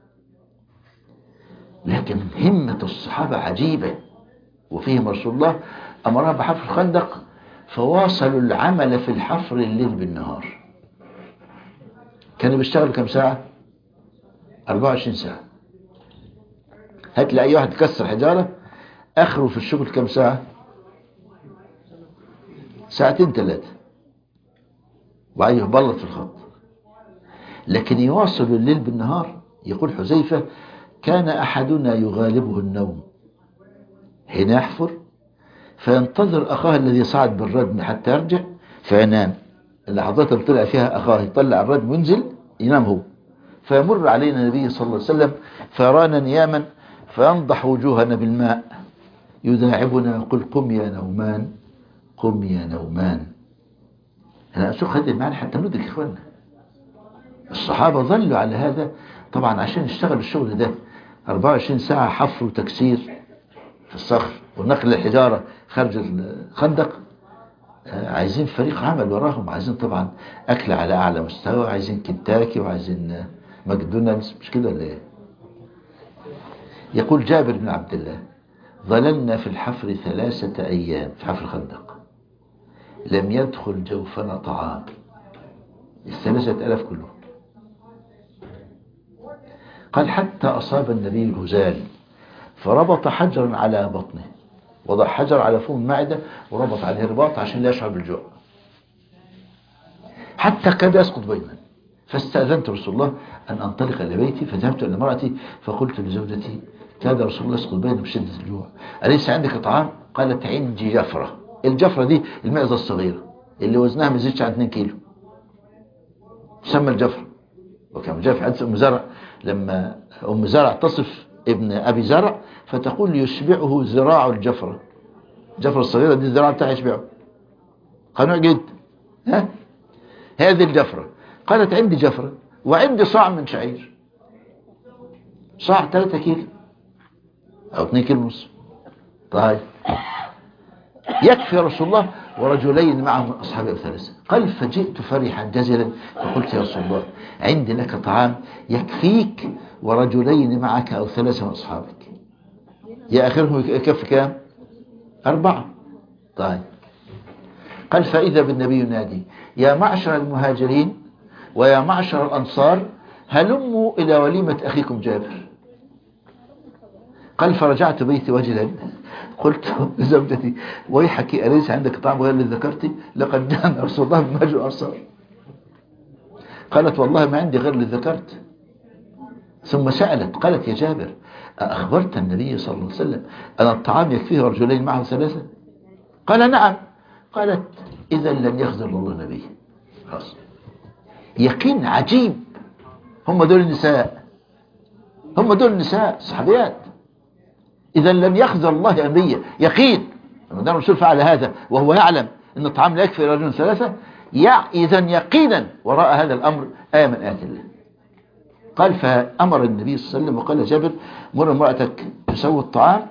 لكن همة الصحابة عجيبة، وفيهم رسول الله أمرها بحفر الخندق فواصلوا العمل في الحفر الليل بالنهار. كانوا بيشتغلوا كم ساعة؟ أربعة وعشرين ساعة. هات لأي واحد كسر حجارة اخره في الشغل كم ساعة؟ ساعتين ثلاثة، وعيه بلط في الخط. لكن يواصل الليل بالنهار. يقول حذيفة كان احدنا يغالبه النوم حين يحفر فينتظر اخاه الذي صعد بالردم حتى يرجع فينام. اللحظات اللي طلع فيها اخاه يطلع الردم وينزل ينام هو، فيمر علينا النبي صلى الله عليه وسلم فيرانا نياما فينضح وجوهنا بالماء يداعبنا يقول قم يا نومان قم يا نومان. أنا أسوق هذه المعنى حتى ندرك إخواننا. الصحابة ظلوا على هذا طبعا عشان يشتغلوا الشغل ده أربعة وعشرين ساعة حفر وتكسير في الصخر ونقل الحجارة خارج الخندق. عايزين فريق عمل وراهم، عايزين طبعا أكل على أعلى مستوى، عايزين كنتاكي وعايزين ماكدونالدز، مش كده ولا إيه؟ يقول جابر بن عبد الله ظللنا في الحفر ثلاثة أيام في حفر الخندق لم يدخل جوفنا طعام، الثلاثة ألاف كلهم. قال حتى أصاب النبي الهزال فربط حجرا على بطنه وضع حجر على فم المعدة وربط عليه رباط عشان لا يشعر بالجوع، حتى كاد يسقط بينا. فاستأذنت رسول الله أن أنطلق إلى بيتي، فذهبت إلى امرأتي فقلت لزوجتي كاد رسول الله يسقط بينا بشدة الجوع، أليس عندك طعام؟ قالت عندي جفرة. الجفرة دي المعزة الصغيرة اللي وزنها ما يزيدش عن اثنين كيلو، تسمى الجفرة. وكان جاء في حديث أم زرع لما أم زرع تصف ابن أبي زرع فتقول يشبعه ذراع الجفرة، الجفرة الصغيرة دي الذراع بتاعها يشبعه، قنوع جدا. ها هذه الجفرة. قالت عندي جفرة وعندي صاع من شعير، صاع ثلاثة كيلو أو اثنين كيلو ونص. طيب يكفي يا رسول الله ورجلين معه من أصحابه ثلاثة. قال فجئت فرحا جزلا فقلت يا رسول الله عندي لك طعام يكفيك ورجلين معك أو ثلاثة من أصحابك. يا آخرهم يكفي كام؟ أربعة. طيب قال فإذا بالنبي ينادي يا معشر المهاجرين ويا معشر الأنصار هلموا إلى وليمة أخيكم جابر. قال فرجعت بيتي وجلا قلت لزوجتي ويحك أليس عندك طعام غير اللي ذكرتي؟ لقد جاءنا رسول الله بمهاجر الأنصار. قالت والله ما عندي غير اللي ذكرت. ثم سألت قالت يا جابر أخبرت النبي صلى الله عليه وسلم أن الطعام يكفيه رجلين معه ثلاثة؟ قال نعم. قالت إذا لن يخذل الله نبيه. خلاص يقين عجيب. هم دول النساء، هم دول النساء صحابيات. إذا لم يخذل الله نبيه، يقين لما الرسول فعل هذا وهو يعلم أن الطعام لا يكفي رجل ثلاثة، إذا يقينا وراء هذا الأمر آية من آيات الله. قال فأمر النبي صلى الله عليه وسلم وقال جابر مر امرأتك تسوي الطعام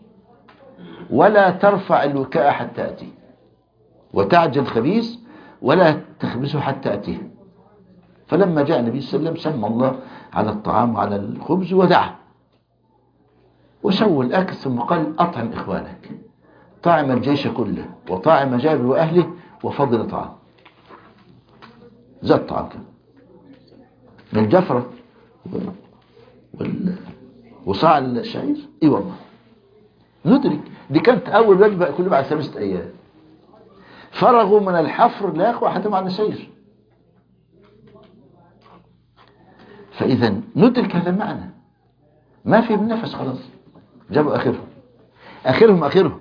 ولا ترفع الوكاء حتى أتي، وتعجل الخبيث ولا تخبزه حتى أتيه. فلما جاء النبي صلى الله عليه وسلم سمى الله على الطعام وعلى الخبز ودعا وسووا الأكل، ثم قال أطعم إخوانك. طعم الجيش كله وطعم جابر وأهله وفضل طعام، زاد طعام من الجفرة وصاع الشعير. اي والله ندرك دي كانت أول وجبة كل بعد ثلاثة أيام. فرغوا من الحفر لا يقوى حتى مع النسير. فإذا ندرك هذا المعنى، ما في من نفس خلاص، جابوا آخرهم آخرهم آخرهم.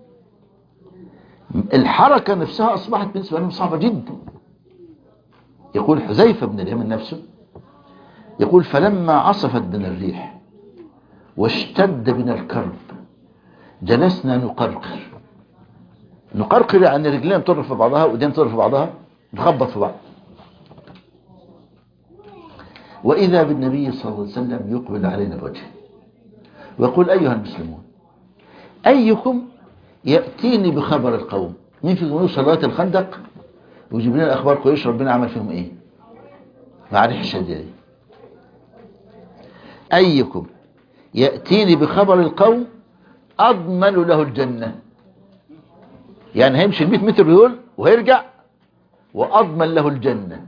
الحركة نفسها أصبحت بالنسبة لهم صعبة جدا. يقول حذيفة بن اليمن نفسه يقول فلما عصفت بنا الريح واشتد بنا الكرب جلسنا نقرقر. نقرقر يعني رجلين تضرب في بعضها ودين تضرب في بعضها، نخبط في بعض. وإذا بالنبي صلى الله عليه وسلم يقبل علينا الوجه ويقول أيها المسلمون أيكم يأتيني بخبر القوم. مين في جنود صلاة الخندق ويجيب لنا الأخبار قريش ربنا عمل فيهم إيه مع ريح الشديدة. أيكم يأتيني بخبر القوم أضمن له الجنة، يعني هيمشي المئة متر دول وهيرجع وأضمن له الجنة.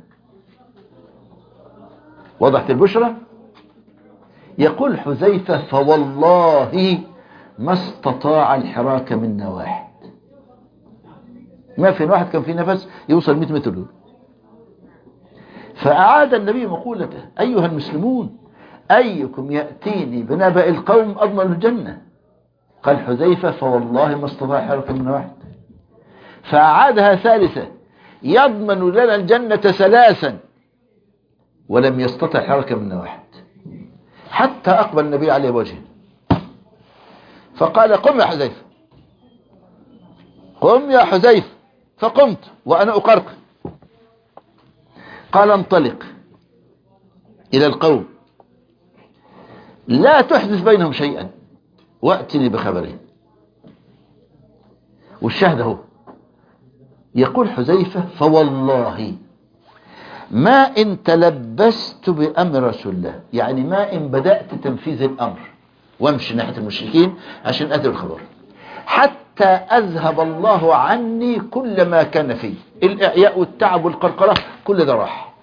وضحت البشرة. يقول حذيفة فوالله ما استطاع الحراك منا واحد، ما في واحد كان في نفس يوصل مئة متر دول. فأعاد النبي مقولته أيها المسلمون أيكم يأتيني بنبأ القوم أضمن الجنة. قال حذيفة فوالله ما استطاع الحراك منا واحد. فأعادها ثالثة يضمن لنا الجنة ثلاثا ولم يستطع الحركة منا واحد، حتى أقبل النبي عليه وجهه فقال قم يا حذيفة، قم يا حذيفة. فقمت وأنا أقرقر. قال انطلق إلى القوم لا تحدث بينهم شيئا وأتني بخبره. والشاهد هو يقول حذيفة فوالله ما إن تلبست بأمر رسول الله، يعني ما إن بدأت تنفيذ الأمر وامشي ناحية المشركين عشان أدري الخبر حتى أذهب الله عني كل ما كان فيه الإعياء والتعب والقرقرة، كل ده راح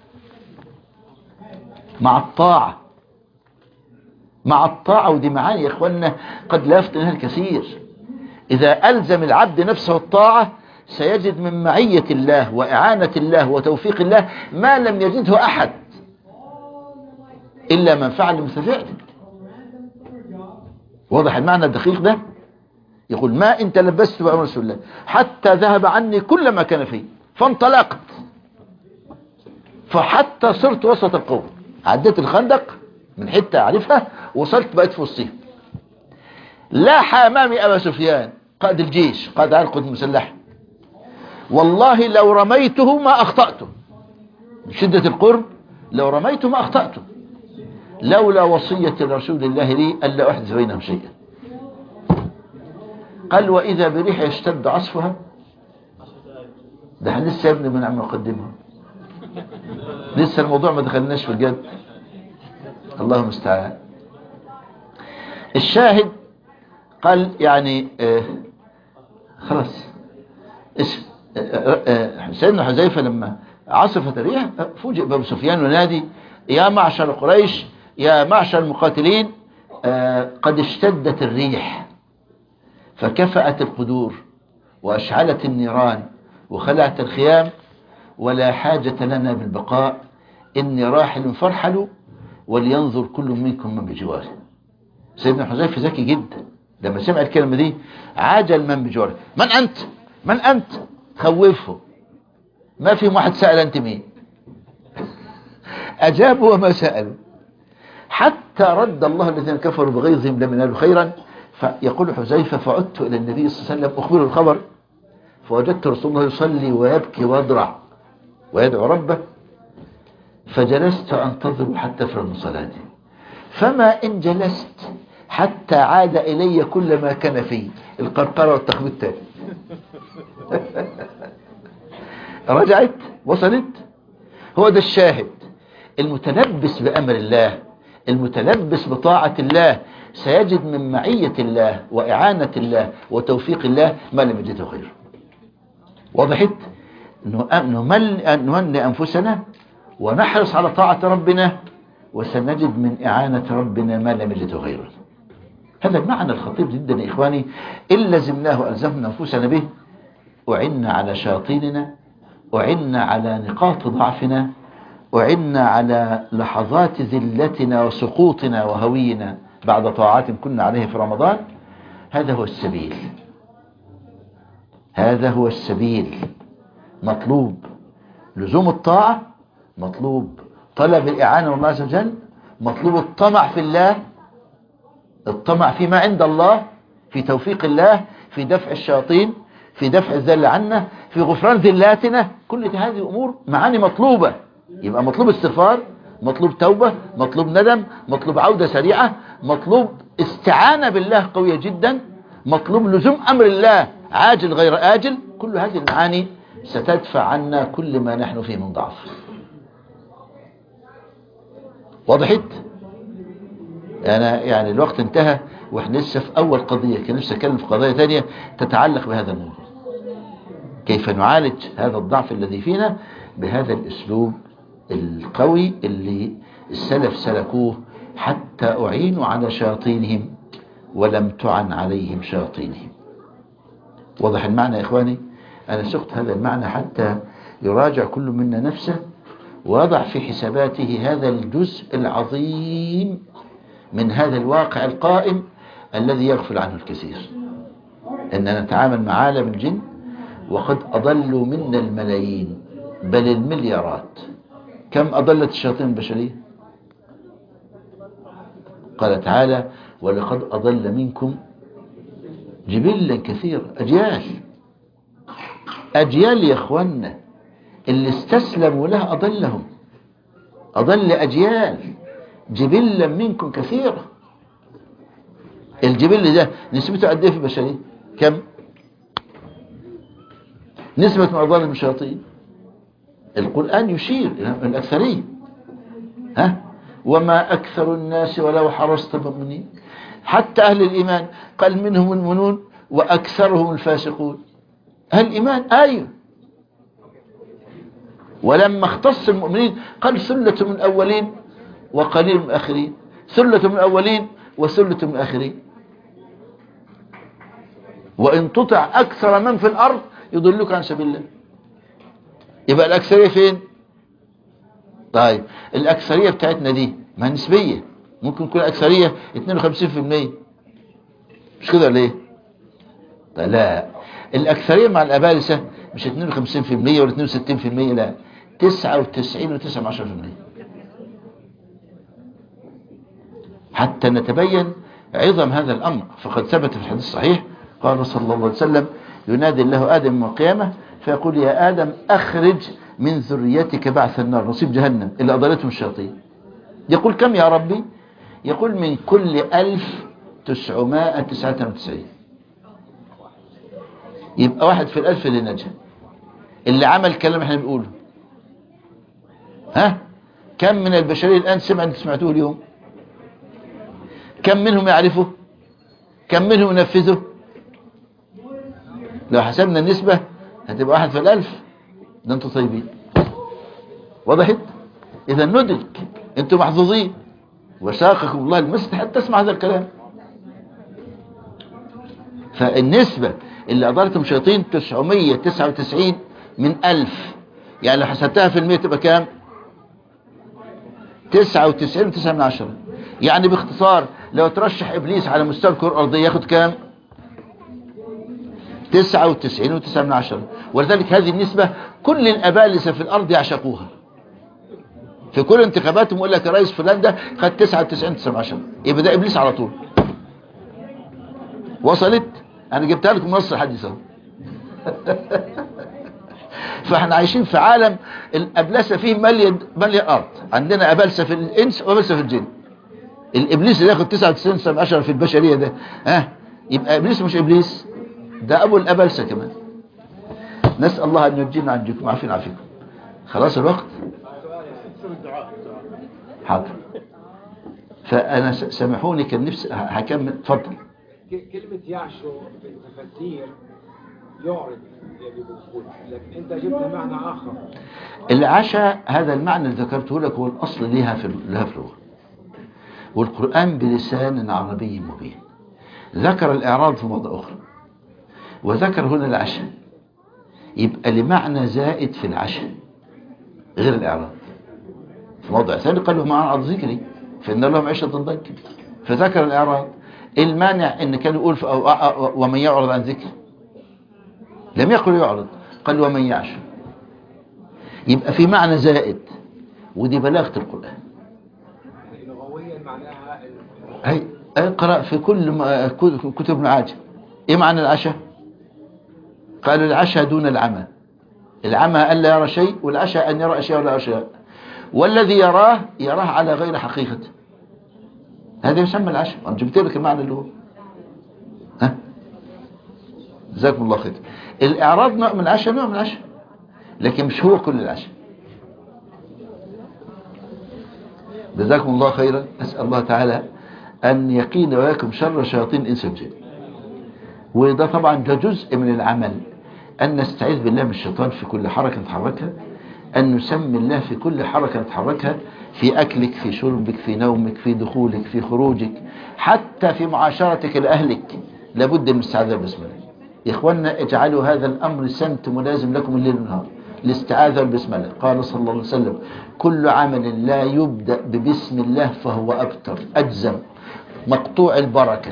مع الطاعة. مع الطاعة ودي معاني يا إخواننا قد لا يفطنها الكثير. إذا ألزم العبد نفسه الطاعة سيجد من معية الله وإعانة الله وتوفيق الله ما لم يجده أحد إلا من فعل مثل فعله. واضح المعنى الدقيق ده؟ يقول ما إن تلبست بأمر رسول الله حتى ذهب عني كل ما كان فيه فانطلقت فحتى صرت وسط القوم. عديت الخندق من حتة أعرفها وصلت بقيت في وسطهم. لاح أمامي أبا سفيان قائد الجيش قائد القوات المسلحة، والله لو رميته ما أخطأته من شدة القرب، لو رميته ما أخطأته لولا وصية رسول الله لي ألا أحدث بينهم شيئا. قال وإذا بريح يشتد عصفها. ده احنا لسه يا ابني بنعمل مقدمها، لسه الموضوع ما دخلناش في الجد. الله المستعان. الشاهد قال يعني آه خلاص آه آه سيدنا حذيفة لما عصفت الريح فوجئ بأبو سفيان ونادي يا معشر قريش يا معشر المقاتلين آه قد اشتدت الريح فكفأت القدور وأشعلت النيران وخلعت الخيام ولا حاجة لنا بالبقاء، إني راحل فارحلوا ولينظر كل منكم من بجواره. سيدنا حذيفة ذكي جدا، لما سمع الكلمة دي عاجل من بجواره. من أنت؟ من أنت؟ خوفه. ما في واحد سأل أنت مين؟ أجابوا وما سألوا. حتى رد الله الذين كفروا بغيظهم لم ينالوا خيرا. فيقول حذيفة فعدت إلى النبي صلى الله عليه وسلم أخبره الخبر فوجدت رسول الله يصلي ويبكي ويضرع ويدعو ربه، فجلست أنتظر حتى فرغ من صلاتي، فما إن جلست حتى عاد إلي كل ما كان فيه القرقرة والتخبيط تاني. رجعت وصلت. هو ده الشاهد. المتلبس بأمر الله المتلبس بطاعة الله سيجد من معية الله وإعانة الله وتوفيق الله ما لم يجده غيره. وضحت؟ نهنئ أنفسنا ونحرص على طاعة ربنا وسنجد من إعانة ربنا ما لم يجده غيره. هذا المعنى الخطير جدا يا إخواني، إن لزمناه ألزمنا أنفسنا به أعنا على شياطيننا، أعنا على نقاط ضعفنا، أعنا على لحظات ذلتنا وسقوطنا وهوينا بعد طاعات كنا عليه في رمضان. هذا هو السبيل، هذا هو السبيل. مطلوب لزوم الطاعة، مطلوب طلب الإعانة من الله عز وجل، مطلوب الطمع في الله، الطمع فيما عند الله، في توفيق الله، في دفع الشياطين، في دفع الذل عنا، في غفران ذلاتنا. كل هذه أمور معاني مطلوبة. يبقى مطلوب استغفار، مطلوب توبة، مطلوب ندم، مطلوب عودة سريعة، مطلوب استعانة بالله قوية جدا، مطلوب لزوم أمر الله عاجل غير آجل. كل هذه المعاني ستدفع عنا كل ما نحن فيه من ضعف. وضحت؟ أنا يعني الوقت انتهى وإحنا لسه في أول قضية، كان نفسي أتكلم في قضية ثانية تتعلق بهذا الموضوع، كيف نعالج هذا الضعف الذي فينا بهذا الأسلوب القوي اللي السلف سلكوه حتى أعينوا على شياطينهم ولم تعن عليهم شياطينهم. واضح المعنى يا إخواني؟ أنا سقت هذا المعنى حتى يراجع كل منا نفسه ويضع في حساباته هذا الجزء العظيم من هذا الواقع القائم الذي يغفل عنه الكثير. أننا نتعامل مع عالم الجن وقد أضلوا منا الملايين بل المليارات. كم أضلت الشياطين البشرية؟ قال تعالى ولقد أضل منكم جبلا كثير. أجيال أجيال يا أخوانا، اللي استسلموا له أضلهم، أضل أجيال جبلا منكم كثيرا. الجبل ده نسبته قد ايه في البشرية؟ كم نسبة من أضلال الشياطين؟ القرآن يشير إلى الأكثرية. ها وما أكثر الناس ولو حرصت بمؤمنين. حتى أهل الإيمان قال منهم المؤمنون وأكثرهم الفاسقون. أهل الإيمان أيوه. ولما اختص المؤمنين قال ثلة من الأولين وقليل من الآخرين، ثلة من الأولين وثلة من الآخرين. وإن تطع أكثر من في الأرض يضلوك عن سبيل الله. يبقى الأكثرية فين؟ طيب الأكثرية بتاعتنا دي ما نسبية، ممكن يكون الأكثرية اثنين وخمسين بالمية، مش كده ولا ايه؟ طيب لا، الأكثرية مع الأبالسة مش اثنين وخمسين بالمية ولا اثنين وستين بالمية، لا، تسعة وتسعين وتسعة من عشرة بالمية، حتى نتبين عظم هذا الأمر. فقد ثبت في الحديث الصحيح قال صلى الله عليه وسلم: ينادي الله آدم يوم القيامة فيقول: يا آدم أخرج من ذريتك بعث النار، نصيب جهنم اللي أضلتهم الشياطين. يقول: كم يا ربي؟ يقول: من كل ألف تسعمائة تسعة وتسعين. يبقى واحد في الألف اللي نجا، اللي عمل كلام احنا بنقوله. ها، كم من البشرية الآن سمع انت سمعتوه اليوم؟ كم منهم يعرفه؟ كم منهم ينفذه؟ لو حسبنا النسبة هتبقى واحد في الألف. ده انتوا طيبين، وضحت؟ إذا ندرك انتوا محظوظين، وساقكم الله المسجد حتى تسمع هذا الكلام. فالنسبة اللي أضلتهم شياطين تسعمائة وتسعة وتسعين من ألف، يعني لو حسبتها في المية تبقى كام؟ تسعة وتسعين وتسعة من عشرة. يعني باختصار لو ترشح إبليس على مستوى الكرة الأرضية ياخد كام؟ تسعة وتسعين وتسعة من عشرة. ولذلك هذه النسبة كل الأبالسة في الأرض يعشقوها. في كل انتخاباتهم يقول لك رئيس فلان ده خد تسعة وتسعين وتسعة من عشرة، يبقى ده إبليس على طول. وصلت؟ أنا جبتها لكم نص الحديث اهو. فاحنا عايشين في عالم الأبلسة فيه مليان مليان أرض. عندنا أبلسة في الإنس وأبلسة في الجن. الإبليس اللي ياخد تسعة وتسعين وتسعة من عشرة في البشرية ده، ها، يبقى إبليس مش إبليس، ده أبو الأبلسة كمان. نسأل الله أن ينجينا عنكم، عافين عافيكم. خلاص الوقت؟ حاضر. فأنا سامحوني كان نفسي هكمل. اتفضل.
كلمة يعشو في التفسير يعرض يعني بالدخول، لكن انت جبت معنى اخر.
العشاء هذا المعنى اللي ذكرته لك هو الاصل لها في لها في اللغة، والقرآن بلسان عربي مبين. ذكر الاعراض في موضع اخر، وذكر هنا العشاء، يبقى لمعنى زائد في العشاء غير الاعراض. في موضع ثاني قال له معنى عرض ذكري فإن لهم عيشة ضنك، فذكر الاعراض. المانع ان كان يقول ومن يعرض عن ذكر، لم يقل يعرض، قال ومن يعش. يبقى في معنى زائد، ودي بلاغة القرآن.
لغويا معناها
هي اقرأ في كل كتب ابن عاجم. ايه معنى العشاء؟ قالوا العشاء دون العمى. العمى ألا يرى شيء، والعشاء أن يرى أشياء ولا أشياء، والذي يراه يراه على غير حقيقته. هذا يسمى العشاء. أنا جبت لك المعنى اللي هو ها. جزاكم الله خير. الإعراض نوع من العشاء، نوع من العشاء، لكن مش هو كل العشاء. جزاكم الله خيرا. أسأل الله تعالى أن يقينا وياكم شر شياطين الإنس والجن. وده طبعا ده جزء من العمل، أن نستعيذ بالله من الشيطان في كل حركة نتحركها، أن نسمي الله في كل حركة نتحركها، في أكلك، في شربك، في نومك، في دخولك، في خروجك، حتى في معاشرتك لأهلك لابد من الاستعاذة بسم الله. يا إخوانا اجعلوا هذا الأمر سمت ملازم لكم الليل والنهار، الاستعاذة بسم الله. قال صلى الله عليه وسلم: كل عمل لا يبدأ ببسم الله فهو أبتر، أجزم، مقطوع البركة،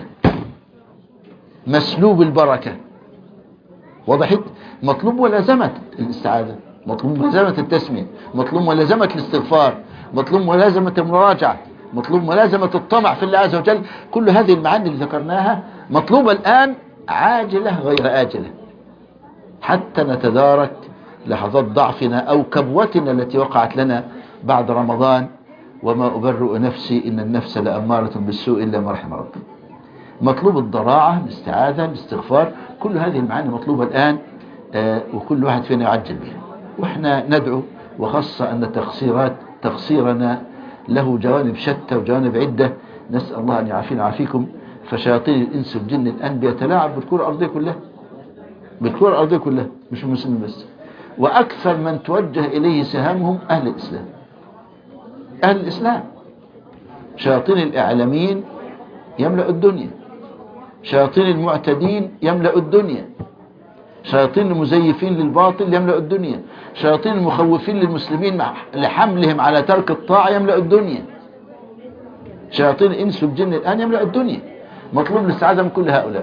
مسلوب البركة. وضحت؟ مطلوب ملازمة الاستعاذة، مطلوب ملازمة التسمية، مطلوب ملازمة الاستغفار، مطلوب ملازمة المراجعة، مطلوب ملازمة الطمع في الله عز وجل. كل هذه المعاني اللي ذكرناها مطلوبة الآن عاجلة غير آجلة، حتى نتدارك لحظات ضعفنا أو كبوتنا التي وقعت لنا بعد رمضان. وما أبرئ نفسي إن النفس لأمارة بالسوء إلا ما رحم ربي. مطلوب الضراعة، الاستعاذة، الاستغفار، كل هذه المعاني مطلوبة الآن، آه وكل واحد فينا يعجل بها. وإحنا ندعو، وخاصة أن تقصيرات تقصيرنا له جوانب شتى وجوانب عدة، نسأل الله أن يعافينا ويعافيكم. فشياطين الإنس والجن الآن بيتلاعب بالكرة الأرضية كلها، بالكرة الأرضية كلها، مش المسلمين بس. وأكثر من توجه إليه سهامهم أهل الإسلام، أهل الإسلام. شياطين الإعلاميين يملأ الدنيا، شياطين المعتدين يملأ الدنيا، شياطين المزيفين للباطل يملأ الدنيا، شياطين المخوفين للمسلمين لحملهم على ترك الطاعة يملأ الدنيا، شياطين الإنس والجن الآن يملأ الدنيا. مطلوب الاستعاذة من كل هؤلاء.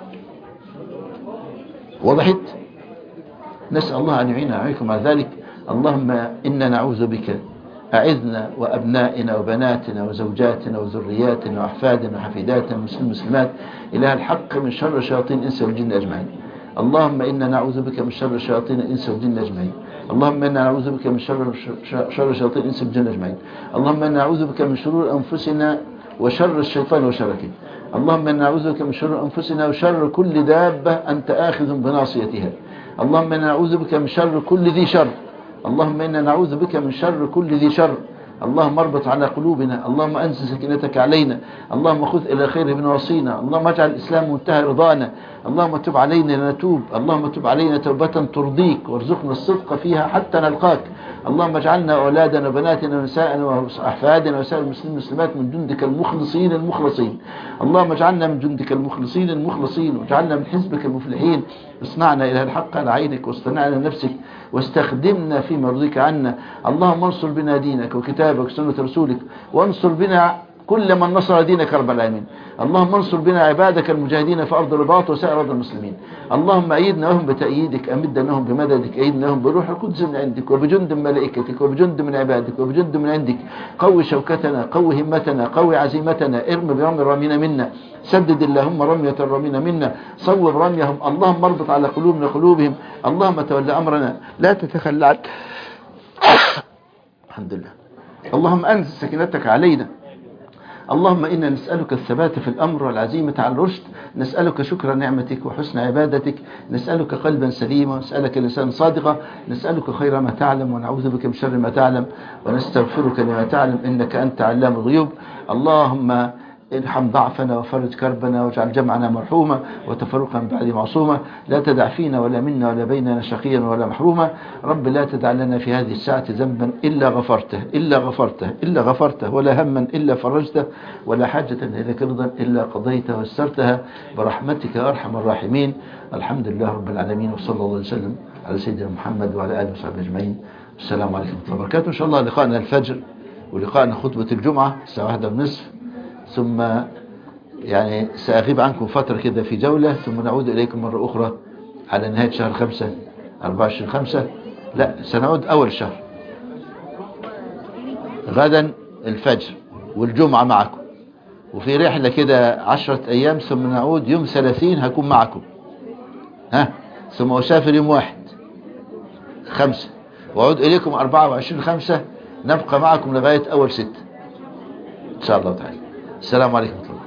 وضحت؟ نسأل الله أن يعين عليكم على ذلك. اللهم إنا نعوذ بك، أعذنا وأبنائنا وبناتنا وزوجاتنا وذرياتنا وأحفادنا وحفيداتنا والمسلمين والمسلمات إله الحق من شر شياطين الإنس والجن أجمعين. اللهم إنا نعوذ بك من شر شياطين الإنس والجن أجمعين. اللهم إنا نعوذ بك من شر شر شياطين الإنس والجن أجمعين. اللهم إنا نعوذ بك من شرور أنفسنا وشر الشيطان وشركه. اللهم إنا نعوذ بك من شر أنفسنا وشر كل دابة أنت آخذ بناصيتها. اللهم إنا نعوذ بك من شر كل ذي شر. اللهم إنا نعوذ بك من شر كل ذي شر. اللهم اربط على قلوبنا، اللهم أنزل سكينتك علينا، اللهم خذ إلى خير بنواصينا، اللهم اجعل الإسلام منتهى رضانا، اللهم تب علينا نتوب، اللهم تب علينا توبة ترضيك وارزقنا الصدق فيها حتى نلقاك. اللهم اجعلنا أولادنا وبناتنا ونساءنا وأحفادنا وسائر المسلمين والمسلمات من جندك المخلصين المخلصين. اللهم اجعلنا من جندك المخلصين المخلصين، واجعلنا من حزبك المفلحين. اصنعنا إلى الحق على عينك، واصطنعنا لنفسك، واستخدمنا في مرضيك عنا. اللهم انصر بنا دينك وكتابك وسنة رسولك، وانصر بنا كل من نصر دينك رب العالمين. اللهم انصر بنا عبادك المجاهدين في أرض الرباط وسائر أرض المسلمين. اللهم أيدناهم بتأييدك، أمدناهم بمددك، أيدناهم بروح القدس من عندك وبجند من ملائكتك وبجند من عبادك وبجند من عندك. قوي شوكتنا، قوي همتنا، قوي عزيمتنا، ارم برمي الرامين منا، سدد اللهم رمية الرامين منا، صوب رميهم. اللهم اربط على قلوبنا قلوبهم. اللهم تولى أمرنا، لا تتخلى عنك. الحمد لله. اللهم أنزل سكينتك علينا. اللهم إنا نسألك الثبات في الأمر والعزيمة على الرشد، نسألك شكر نعمتك وحسن عبادتك، نسألك قلبا سليما، ونسألك لسانا صادقا، نسألك خير ما تعلم ونعوذ بك من شر ما تعلم، ونستغفرك لما تعلم إنك أنت علام الغيوب. اللهم ارحم ضعفنا وفرج كربنا، واجعل جمعنا مرحوما وتفرقا بعد معصوما، لا تدع فينا ولا منا ولا بيننا شقيا ولا محروما. رب لا تدع لنا في هذه الساعة ذنبا إلا غفرته إلا غفرته إلا غفرته، ولا هما إلا فرجته، ولا حاجة إليك رضا إلا قضيتها ويسرتها برحمتك يا أرحم الراحمين. الحمد لله رب العالمين، وصلى الله وسلم على سيدنا محمد وعلى آله وصحبه أجمعين. السلام عليكم ورحمة الله وبركاته. إن شاء الله لقاءنا الفجر، ولقاءنا خطبة الجمعة الساعة واحدة ونصف، ثم يعني سأغيب عنكم فترة كده في جولة، ثم نعود إليكم مرة أخرى على نهاية شهر خمسة أربعة وعشرين خمسة. لا، سنعود أول شهر غدا الفجر والجمعة معكم، وفي رحلة كده عشرة أيام، ثم نعود يوم ثلاثين هكون معكم، ها، ثم أسافر يوم واحد خمسة، وأعود إليكم أربعة وعشرين خمسة، نبقى معكم لغاية أول ستة إن شاء الله تعالى. السلام عليكم ورحمة الله.